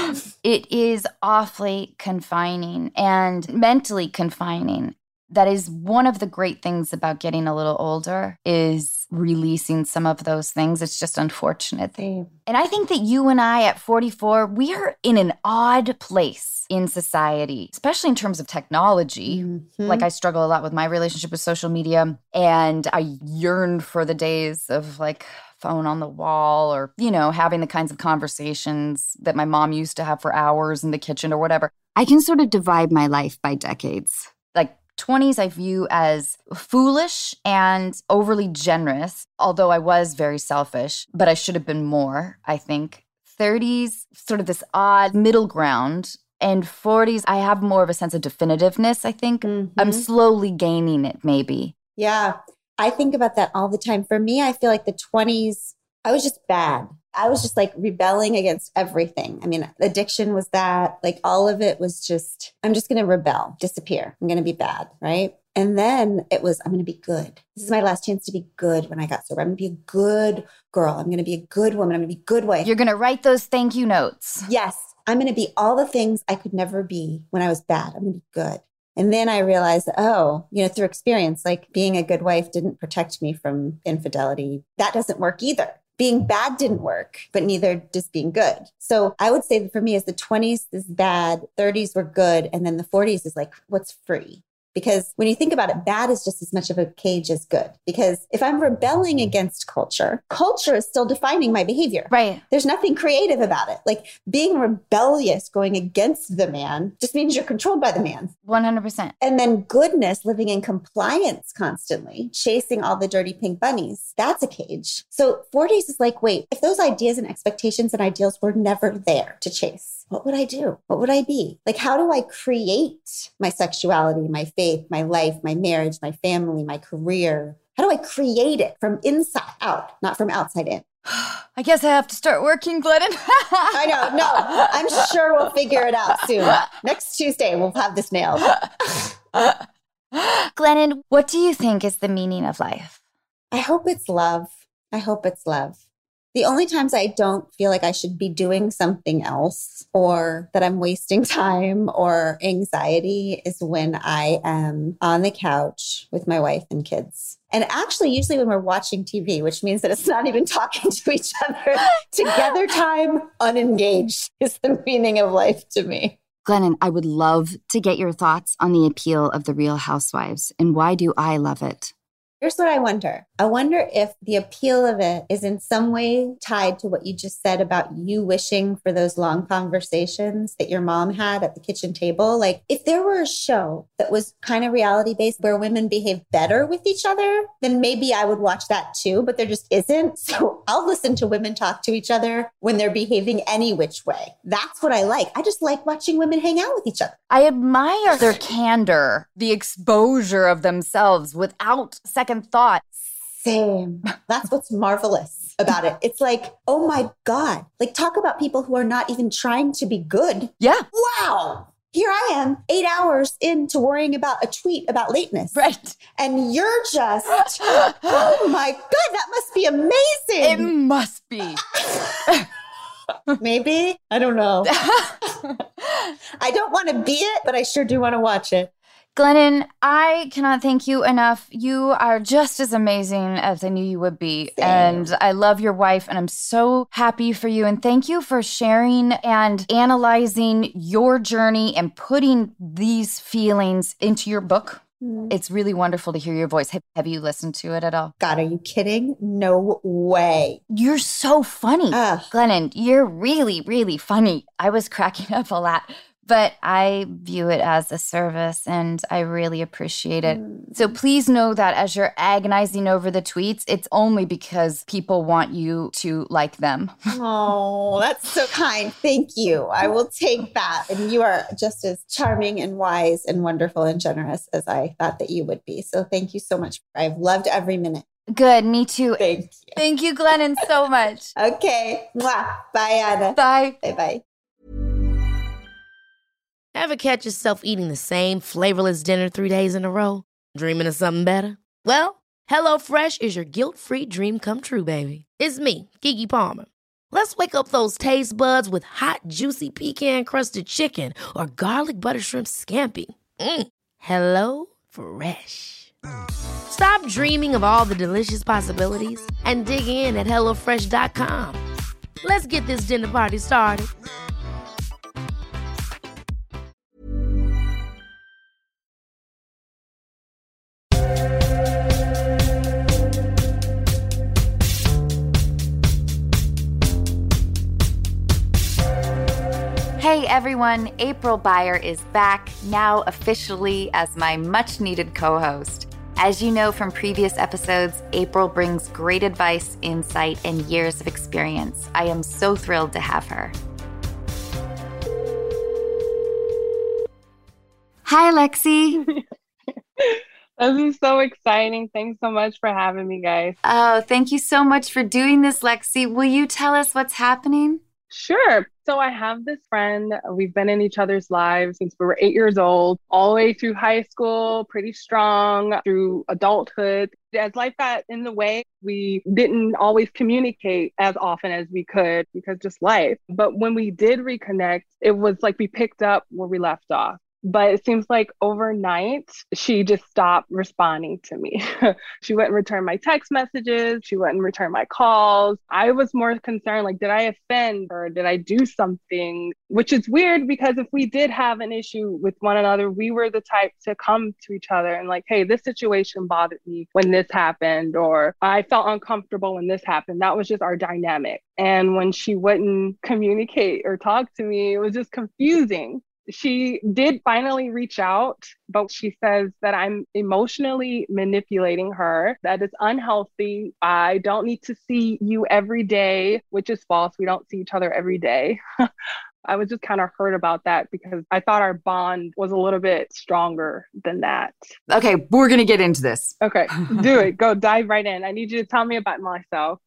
It is awfully confining and mentally confining. That is one of the great things about getting a little older is releasing some of those things. It's just unfortunate. And I think that you and I at forty-four, we are in an odd place in society, especially in terms of technology. Mm-hmm. Like I struggle a lot with my relationship with social media, and I yearn for the days of like phone on the wall or, you know, having the kinds of conversations that my mom used to have for hours in the kitchen or whatever. I can sort of divide my life by decades. Like twenties I view as foolish and overly generous, although I was very selfish, but I should have been more, I think. thirties, sort of this odd middle ground. And forties, I have more of a sense of definitiveness, I think. Mm-hmm. I'm slowly gaining it, maybe. Yeah, I think about that all the time. For me, I feel like the twenties, I was just bad. I was just like rebelling against everything. I mean, addiction was that, like all of it was just, I'm just going to rebel, disappear. I'm going to be bad, right? And then it was, I'm going to be good. This is my last chance to be good when I got sober. I'm going to be a good girl. I'm going to be a good woman. I'm going to be a good wife. You're going to write those thank you notes. Yes. I'm going to be all the things I could never be when I was bad. I'm going to be good. And then I realized, oh, you know, through experience, like being a good wife didn't protect me from infidelity. That doesn't work either. Being bad didn't work, but neither does being good. So I would say that for me, as the twenties is bad, thirties were good, and then the forties is like, what's free? Because when you think about it, bad is just as much of a cage as good. Because if I'm rebelling against culture, culture is still defining my behavior. Right. There's nothing creative about it. Like being rebellious, going against the man, just means you're controlled by the man. one hundred percent. And then goodness, living in compliance constantly, chasing all the dirty pink bunnies, that's a cage. So four days is like, wait, if those ideas and expectations and ideals were never there to chase, what would I do? What would I be? Like, how do I create my sexuality, my faith, my life, my marriage, my family, my career? How do I create it from inside out, not from outside in? I guess I have to start working, Glennon. I know. No, I'm sure we'll figure it out soon. Next Tuesday, we'll have this nailed. Glennon, what do you think is the meaning of life? I hope it's love. I hope it's love. The only times I don't feel like I should be doing something else or that I'm wasting time or anxiety is when I am on the couch with my wife and kids. And actually, usually when we're watching T V, which means that it's not even talking to each other, together time, unengaged is the meaning of life to me. Glennon, I would love to get your thoughts on the appeal of The Real Housewives and why do I love it? Here's what I wonder. I wonder if the appeal of it is in some way tied to what you just said about you wishing for those long conversations that your mom had at the kitchen table. Like if there were a show that was kind of reality based where women behave better with each other, then maybe I would watch that too, but there just isn't. So I'll listen to women talk to each other when they're behaving any which way. That's what I like. I just like watching women hang out with each other. I admire their candor, the exposure of themselves without second thought. Same. That's what's marvelous about it. It's like, oh my God, like talk about people who are not even trying to be good. Yeah. Wow. Here I am, eight hours into worrying about a tweet about lateness. Right. And you're just, oh my God, that must be amazing. It must be. Maybe. I don't know. I don't want to be it, but I sure do want to watch it. Glennon, I cannot thank you enough. You are just as amazing as I knew you would be. Same. And I love your wife, and I'm so happy for you. And thank you for sharing and analyzing your journey and putting these feelings into your book. Mm. It's really wonderful to hear your voice. Have, have you listened to it at all? God, are you kidding? No way. You're so funny. Ugh. Glennon, you're really, really funny. I was cracking up a lot. But I view it as a service, and I really appreciate it. Mm. So please know that as you're agonizing over the tweets, it's only because people want you to like them. Oh, that's so kind. Thank you. I will take that. And you are just as charming and wise and wonderful and generous as I thought that you would be. So thank you so much. I've loved every minute. Good. Me too. Thank you. Thank you, Glennon, so much. Okay. Mwah. Bye, Anna. Bye. Bye-bye. Ever catch yourself eating the same flavorless dinner three days in a row? Dreaming of something better? Well, HelloFresh is your guilt-free dream come true, baby. It's me, Keke Palmer. Let's wake up those taste buds with hot, juicy pecan-crusted chicken or garlic butter shrimp scampi. Mm. Hello Fresh. Stop dreaming of all the delicious possibilities and dig in at hello fresh dot com. Let's get this dinner party started. Hey everyone, April Beyer is back, now officially as my much-needed co-host. As you know from previous episodes, April brings great advice, insight, and years of experience. I am so thrilled to have her. Hi, Lexi. This is so exciting. Thanks so much for having me, guys. Oh, thank you so much for doing this, Lexi. Will you tell us what's happening? Sure. So I have this friend. We've been in each other's lives since we were eight years old, all the way through high school, pretty strong, through adulthood. As life got in the way, we didn't always communicate as often as we could because just life. But when we did reconnect, it was like we picked up where we left off. But it seems like overnight, she just stopped responding to me. She wouldn't return my text messages. She wouldn't return my calls. I was more concerned, like, did I offend her? Did I do something? Which is weird because if we did have an issue with one another, we were the type to come to each other and like, hey, this situation bothered me when this happened, or I felt uncomfortable when this happened. That was just our dynamic. And when she wouldn't communicate or talk to me, it was just confusing. She did finally reach out, but she says that I'm emotionally manipulating her. That is unhealthy. I don't need to see you every day, which is false. We don't see each other every day. I was just kind of hurt about that because I thought our bond was a little bit stronger than that. Okay, we're going to get into this. Okay, do it. Go dive right in. I need you to tell me about myself.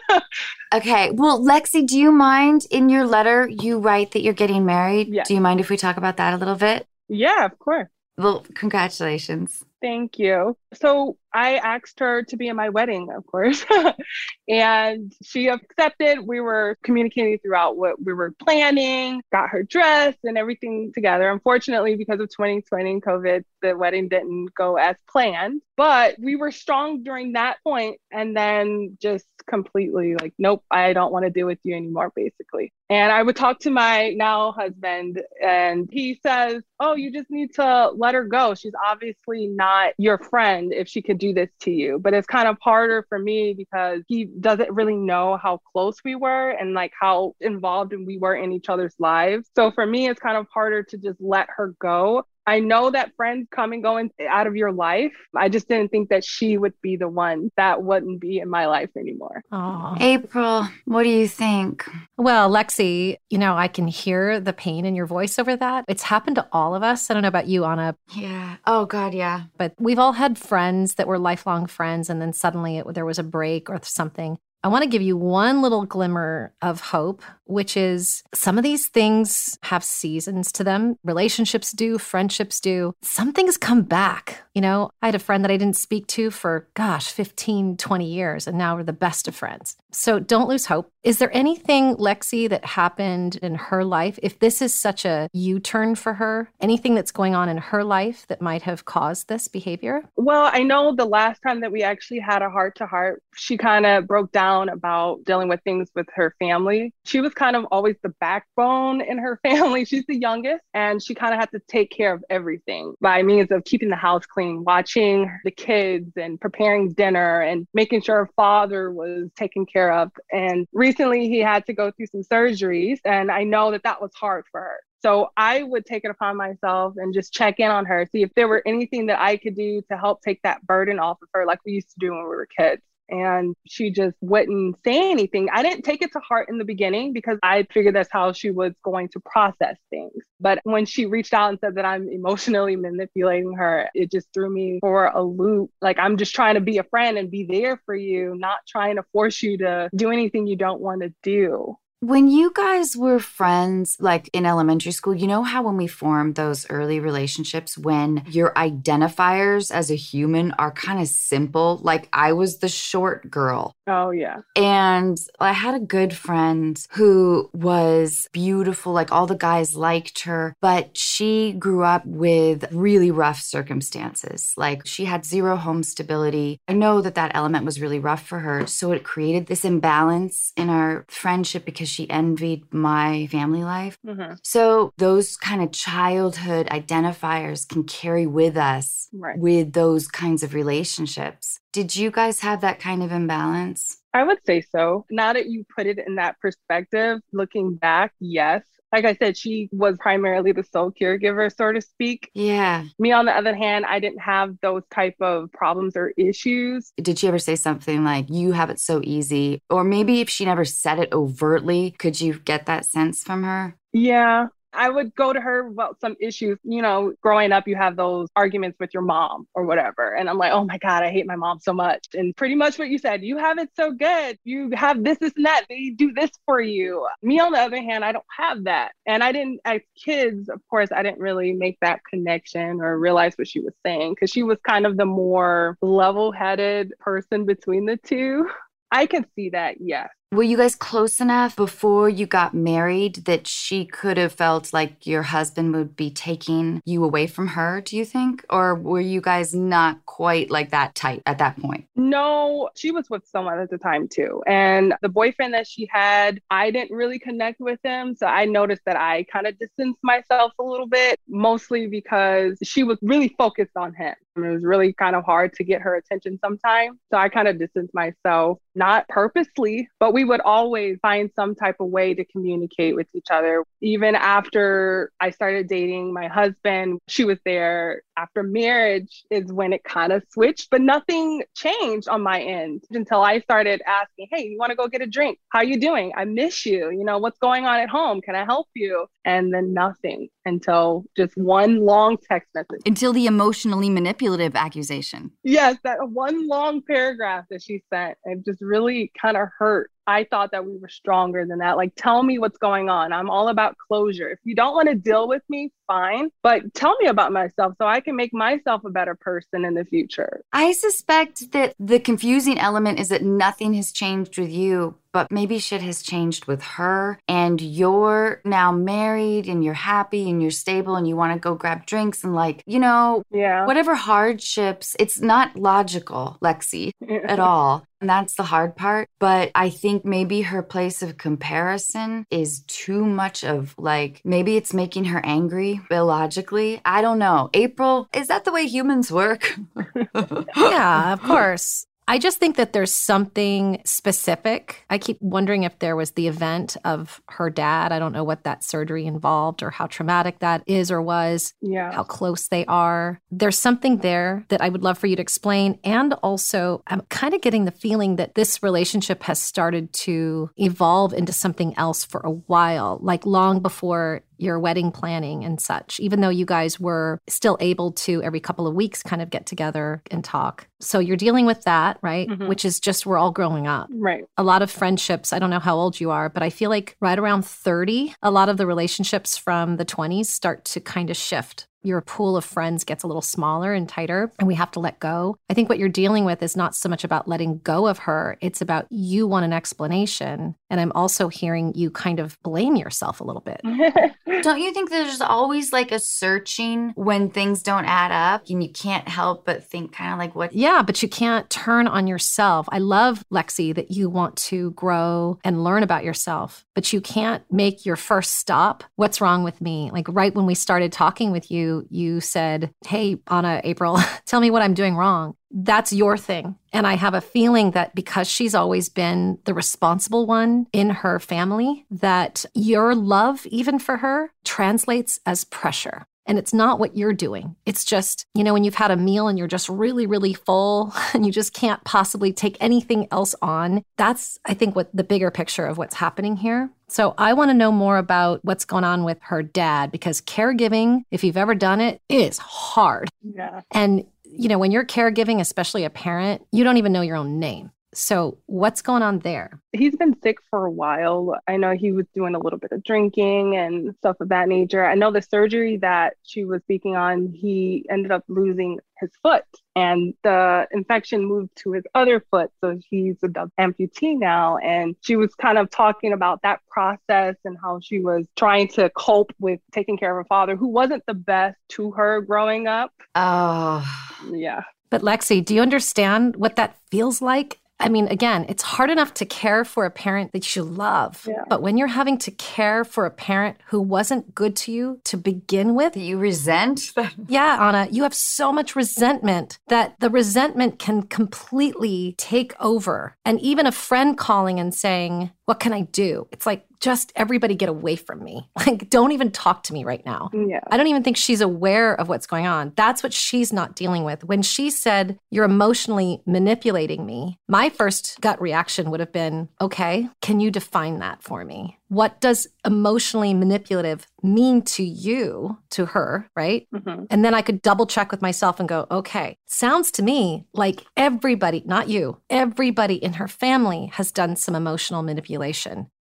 Okay, well, Lexi, do you mind in your letter you write that you're getting married? Yeah. Do you mind if we talk about that a little bit? Yeah, of course. Well, congratulations. Thank you. So I asked her to be in my wedding, of course, and she accepted. We were communicating throughout what we were planning, got her dress and everything together. Unfortunately, because of twenty twenty and COVID, the wedding didn't go as planned, but we were strong during that point and then just completely like, nope, I don't want to deal with you anymore, basically. And I would talk to my now husband and he says, oh, you just need to let her go. She's obviously not your friend if she could do this to you. But it's kind of harder for me because he doesn't really know how close we were and like how involved we were in each other's lives. So for me, it's kind of harder to just let her go. I know that friends come and go in, out of your life. I just didn't think that she would be the one that wouldn't be in my life anymore. Aww. April, what do you think? Well, Lexi, you know, I can hear the pain in your voice over that. It's happened to all of us. I don't know about you, Anna. Yeah. Oh, God, yeah. But we've all had friends that were lifelong friends, and then suddenly it, there was a break or something. I want to give you one little glimmer of hope, which is some of these things have seasons to them. Relationships do, friendships do. Some things come back. You know, I had a friend that I didn't speak to for, gosh, fifteen, twenty years, and now we're the best of friends. So don't lose hope. Is there anything, Lexi, that happened in her life? If this is such a U-turn for her, anything that's going on in her life that might have caused this behavior? Well, I know the last time that we actually had a heart-to-heart, she kind of broke down about dealing with things with her family. She was kind of always the backbone in her family. She's the youngest, and she kind of had to take care of everything by means of keeping the house clean, watching the kids and preparing dinner and making sure her father was taken care of. And recently he had to go through some surgeries, and I know that that was hard for her. So I would take it upon myself and just check in on her, see if there were anything that I could do to help take that burden off of her like we used to do when we were kids. And she just wouldn't say anything. I didn't take it to heart in the beginning because I figured that's how she was going to process things. But when she reached out and said that I'm emotionally manipulating her, it just threw me for a loop. Like, I'm just trying to be a friend and be there for you, not trying to force you to do anything you don't want to do. When you guys were friends, like in elementary school, you know how when we formed those early relationships, when your identifiers as a human are kind of simple, like I was the short girl. Oh, yeah. And I had a good friend who was beautiful, like all the guys liked her, but she grew up with really rough circumstances. Like she had zero home stability. I know that that element was really rough for her. So it created this imbalance in our friendship because she envied my family life. Mm-hmm. So those kind of childhood identifiers can carry with us right. with those kinds of relationships. Did you guys have that kind of imbalance? I would say so. Now that you put it in that perspective, looking back, yes. Like I said, she was primarily the sole caregiver, so to speak. Yeah. Me, on the other hand, I didn't have those type of problems or issues. Did she ever say something like, you have it so easy? Or maybe if she never said it overtly, could you get that sense from her? Yeah. I would go to her about some issues. You know, growing up, you have those arguments with your mom or whatever. And I'm like, oh my God, I hate my mom so much. And pretty much what you said, you have it so good. You have this, this, and that. They do this for you. Me, on the other hand, I don't have that. And I didn't, as kids, of course, I didn't really make that connection or realize what she was saying because she was kind of the more level-headed person between the two. I can see that, yes. Were you guys close enough before you got married that she could have felt like your husband would be taking you away from her, do you think? Or were you guys not quite like that tight at that point? No, she was with someone at the time too. And the boyfriend that she had, I didn't really connect with him. So I noticed that I kind of distanced myself a little bit, mostly because she was really focused on him. It was really kind of hard to get her attention sometimes. So I kind of distanced myself, not purposely, but we would always find some type of way to communicate with each other. Even after I started dating my husband, she was there. After marriage is when it kind of switched, but nothing changed on my end until I started asking, hey, you want to go get a drink? How you doing? I miss you. You know, what's going on at home? Can I help you? And then nothing until just one long text message. Until the emotionally manipulative accusation. Yes, that one long paragraph that she sent. It just really kind of hurt. I thought that we were stronger than that. Like, tell me what's going on. I'm all about closure. If you don't want to deal with me, fine. But tell me about myself so I can make myself a better person in the future. I suspect that the confusing element is that nothing has changed with you, but maybe shit has changed with her. And you're now married and you're happy and you're stable and you want to go grab drinks and, like, you know, yeah, whatever hardships, it's not logical, Lexi, at all. And that's the hard part. But I think maybe her place of comparison is too much of, like, maybe it's making her angry illogically. I don't know. April, is that the way humans work? Yeah, of course. I just think that there's something specific. I keep wondering if there was the event of her dad. I don't know what that surgery involved or how traumatic that is or was, yeah, how close they are. There's something there that I would love for you to explain. And also, I'm kind of getting the feeling that this relationship has started to evolve into something else for a while, like long before your wedding planning and such, even though you guys were still able to every couple of weeks kind of get together and talk. So you're dealing with that, right? Mm-hmm. Which is just, we're all growing up. Right. A lot of friendships, I don't know how old you are, but I feel like right around thirty, a lot of the relationships from the twenties start to kind of shift. Your pool of friends gets a little smaller and tighter, and we have to let go. I think what you're dealing with is not so much about letting go of her. It's about you want an explanation. And I'm also hearing you kind of blame yourself a little bit. Don't you think there's always like a searching when things don't add up and you can't help but think kind of like what? Yeah, but you can't turn on yourself. I love, Lexi, that you want to grow and learn about yourself, but you can't make your first stop. What's wrong with me? Like right when we started talking with you, you said, hey, Anna, April, tell me what I'm doing wrong. That's your thing. And I have a feeling that because she's always been the responsible one in her family, that your love, even for her, translates as pressure. And it's not what you're doing. It's just, you know, when you've had a meal and you're just really, really full and you just can't possibly take anything else on. That's, I think, what the bigger picture of what's happening here. So I want to know more about what's going on with her dad, because caregiving, if you've ever done it, is hard. Yeah. And you know, when you're caregiving, especially a parent, you don't even know your own name. So what's going on there? He's been sick for a while. I know he was doing a little bit of drinking and stuff of that nature. I know the surgery that she was speaking on, he ended up losing his foot and the infection moved to his other foot. So he's a double amputee now. And she was kind of talking about that process and how she was trying to cope with taking care of her father, who wasn't the best to her growing up. Oh, yeah. But Lexi, do you understand what that feels like? I mean, again, it's hard enough to care for a parent that you love. Yeah. But when you're having to care for a parent who wasn't good to you to begin with. That you resent? Yeah, Anna, you have so much resentment that the resentment can completely take over. And even a friend calling and saying, what can I do? It's like, just everybody get away from me. Like, don't even talk to me right now. Yeah. I don't even think she's aware of what's going on. That's what she's not dealing with. When she said, you're emotionally manipulating me, my first gut reaction would have been, okay, can you define that for me? What does emotionally manipulative mean to you, to her, right? Mm-hmm. And then I could double check with myself and go, okay, sounds to me like everybody, not you, everybody in her family has done some emotional manipulation.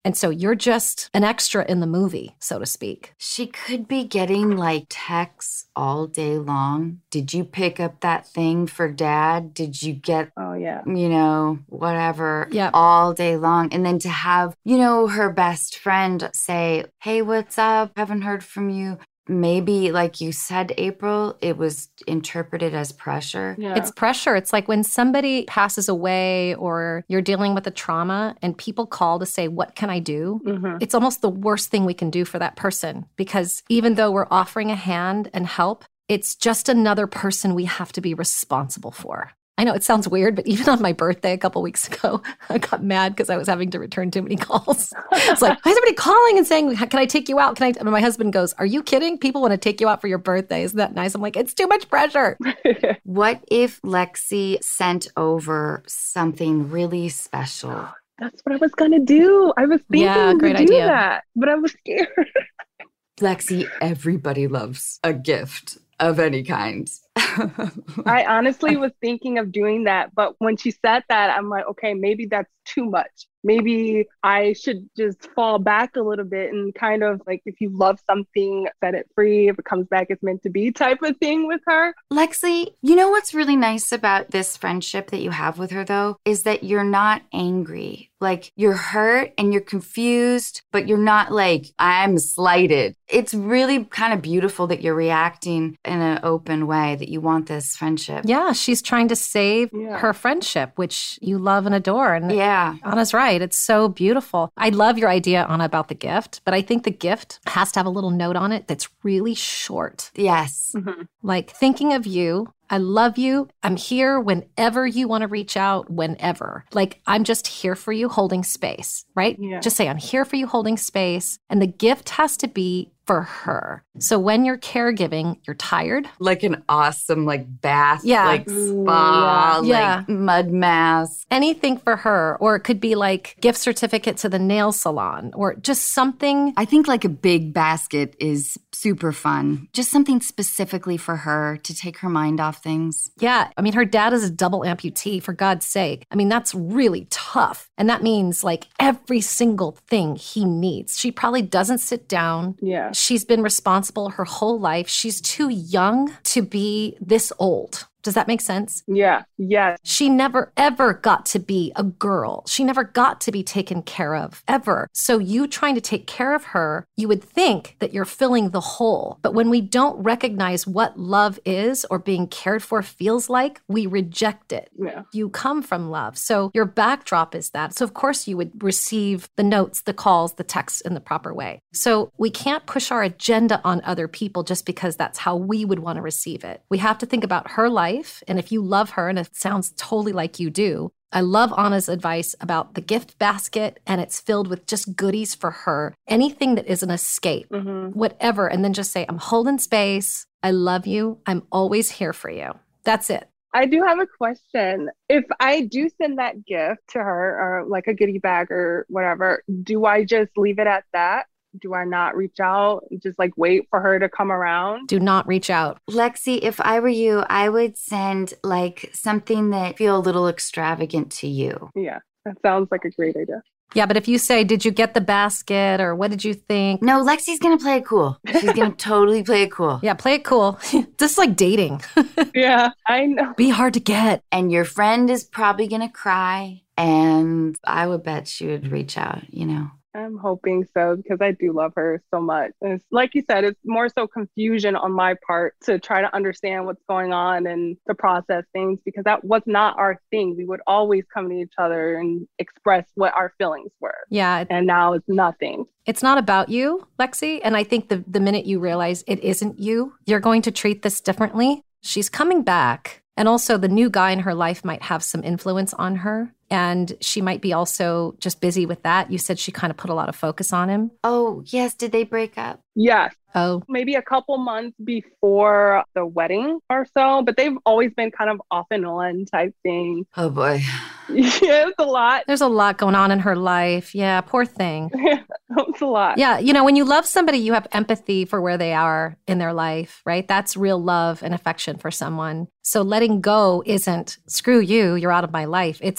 And so you're just an extra in the movie, so to speak. She could be getting like texts all day long. Did you pick up that thing for dad? Did you get, oh, yeah, you know, whatever, yep. all day long. And then to have, you know, her best friend say, hey, what's up? Haven't heard from you. Maybe, like you said, April, it was interpreted as pressure. Yeah. It's pressure. It's like when somebody passes away or you're dealing with a trauma and people call to say, what can I do? Mm-hmm. It's almost the worst thing we can do for that person, because even though we're offering a hand and help, it's just another person we have to be responsible for. I know it sounds weird, but even on my birthday a couple weeks ago, I got mad because I was having to return too many calls. It's like, why is everybody calling and saying, can I take you out? Can I? And my husband goes, are you kidding? People want to take you out for your birthday. Isn't that nice? I'm like, it's too much pressure. What if Lexi sent over something really special? That's what I was going to do. I was thinking Yeah, great to do idea. that, but I was scared. Lexi, everybody loves a gift of any kind. I honestly was thinking of doing that, but when she said that, I'm like, okay, maybe that's too much. Maybe I should just fall back a little bit and kind of like, if you love something, set it free. If it comes back, it's meant to be type of thing with her. Lexi, you know what's really nice about this friendship that you have with her, though, is that you're not angry. Like, you're hurt and you're confused, but you're not like, I'm slighted. It's really kind of beautiful that you're reacting in an open way, that you want this friendship. Yeah, she's trying to save Yeah. her friendship, which you love and adore. And Yeah. Anna's right. It's so beautiful. I love your idea, Anna, about the gift, but I think the gift has to have a little note on it that's really short. Yes. Mm-hmm. Like, thinking of you. I love you. I'm here whenever you want to reach out, whenever. Like, I'm just here for you holding space, right? Yeah. Just say, I'm here for you holding space. And the gift has to be for her. So when you're caregiving, you're tired. Like an awesome, like, bath, Yeah. like, spa, Mm, yeah. like, mud mask. Anything for her. Or it could be like gift certificate to the nail salon or just something. I think like a big basket is super fun. Just something specifically for her to take her mind off things. Yeah. I mean, her dad is a double amputee, for God's sake. I mean, that's really tough. And that means like every single thing he needs. She probably doesn't sit down. Yeah. She's been responsible her whole life. She's too young to be this old. Does that make sense? Yeah. Yes. She never, ever got to be a girl. She never got to be taken care of, ever. So you trying to take care of her, you would think that you're filling the hole. But when we don't recognize what love is or being cared for feels like, we reject it. Yeah. You come from love. So your backdrop is that. So of course you would receive the notes, the calls, the texts in the proper way. So we can't push our agenda on other people just because that's how we would want to receive it. We have to think about her life. And if you love her, and it sounds totally like you do, I love Anna's advice about the gift basket, and it's filled with just goodies for her. Anything that is an escape, Mm-hmm. whatever. And then just say, I'm holding space. I love you. I'm always here for you. That's it. I do have a question. If I do send that gift to her, or like a goodie bag or whatever, do I just leave it at that? Do I not reach out and just like wait for her to come around? Do not reach out. Lexi, if I were you, I would send like something that feel a little extravagant to you. Yeah, that sounds like a great idea. Yeah, but if you say, did you get the basket or what did you think? No, Lexi's going to play it cool. She's going to totally play it cool. Yeah, play it cool. Just like dating. Yeah, I know. Be hard to get. And your friend is probably going to cry. And I would bet she would reach out, you know. I'm hoping so, because I do love her so much. And it's, like you said, it's more so confusion on my part to try to understand what's going on and to process things, because that was not our thing. We would always come to each other and express what our feelings were. Yeah. And now it's nothing. It's not about you, Lexi. And I think the, the minute you realize it isn't you, you're going to treat this differently. She's coming back. And also the new guy in her life might have some influence on her. And she might be also just busy with that. You said she kind of put a lot of focus on him. Oh, yes. Did they break up? Yes. Oh, Maybe a couple months before the wedding or so, but they've always been kind of off and on type thing. Oh, boy. Yeah, it's a lot. there's a lot going on in her life. Yeah, poor thing. It's a lot. Yeah, you know, when you love somebody, you have empathy for where they are in their life, right? That's real love and affection for someone. So letting go isn't, screw you, you're out of my life. It's, I'm going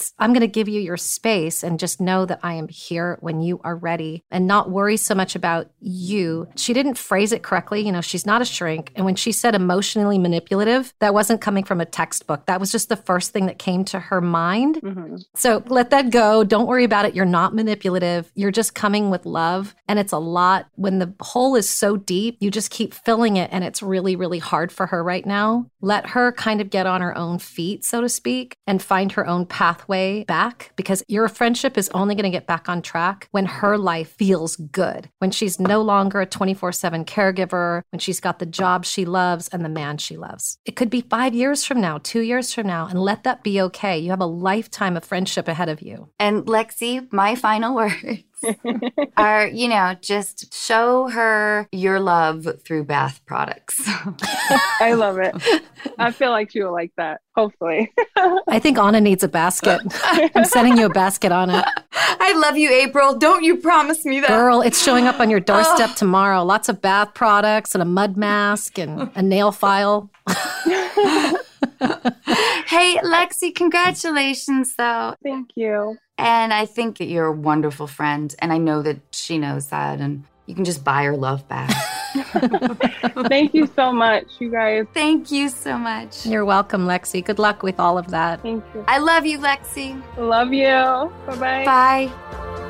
to give you your space and just know that I am here when you are ready and not worry so much about you. She didn't phrase it correctly. You know, she's not a shrink. And when she said emotionally manipulative, that wasn't coming from a textbook. That was just the first thing that came to her mind. Mm-hmm. So let that go. Don't worry about it. You're not manipulative. You're just coming with love. And it's a lot. When the hole is so deep, you just keep filling it. And it's really, really hard for her right now. Let her kind of get on her own feet, so to speak, and find her own pathway back, because your friendship is only going to get back on track when her life feels good, when she's no longer a twenty-four seven caregiver, when she's got the job she loves and the man she loves. It could be five years from now, two years from now, and let that be okay. You have a lifetime of friendship ahead of you. And Lexi, my final words are, you know, just show her your love through bath products. I love it. I feel like she will like that, hopefully. I think Anna needs a basket. I'm sending you a basket, Anna. I love you, April. Don't you promise me that. Girl, it's showing up on your doorstep oh. tomorrow. Lots of bath products and a mud mask and a nail file. Hey, Lexi, congratulations, though. Thank you. And I think that you're a wonderful friend, and I know that she knows that, and you can just buy her love back. Thank you so much, you guys. Thank you so much. You're welcome, Lexi. Good luck with all of that. Thank you. I love you, Lexi. Love you. Bye-bye. Bye.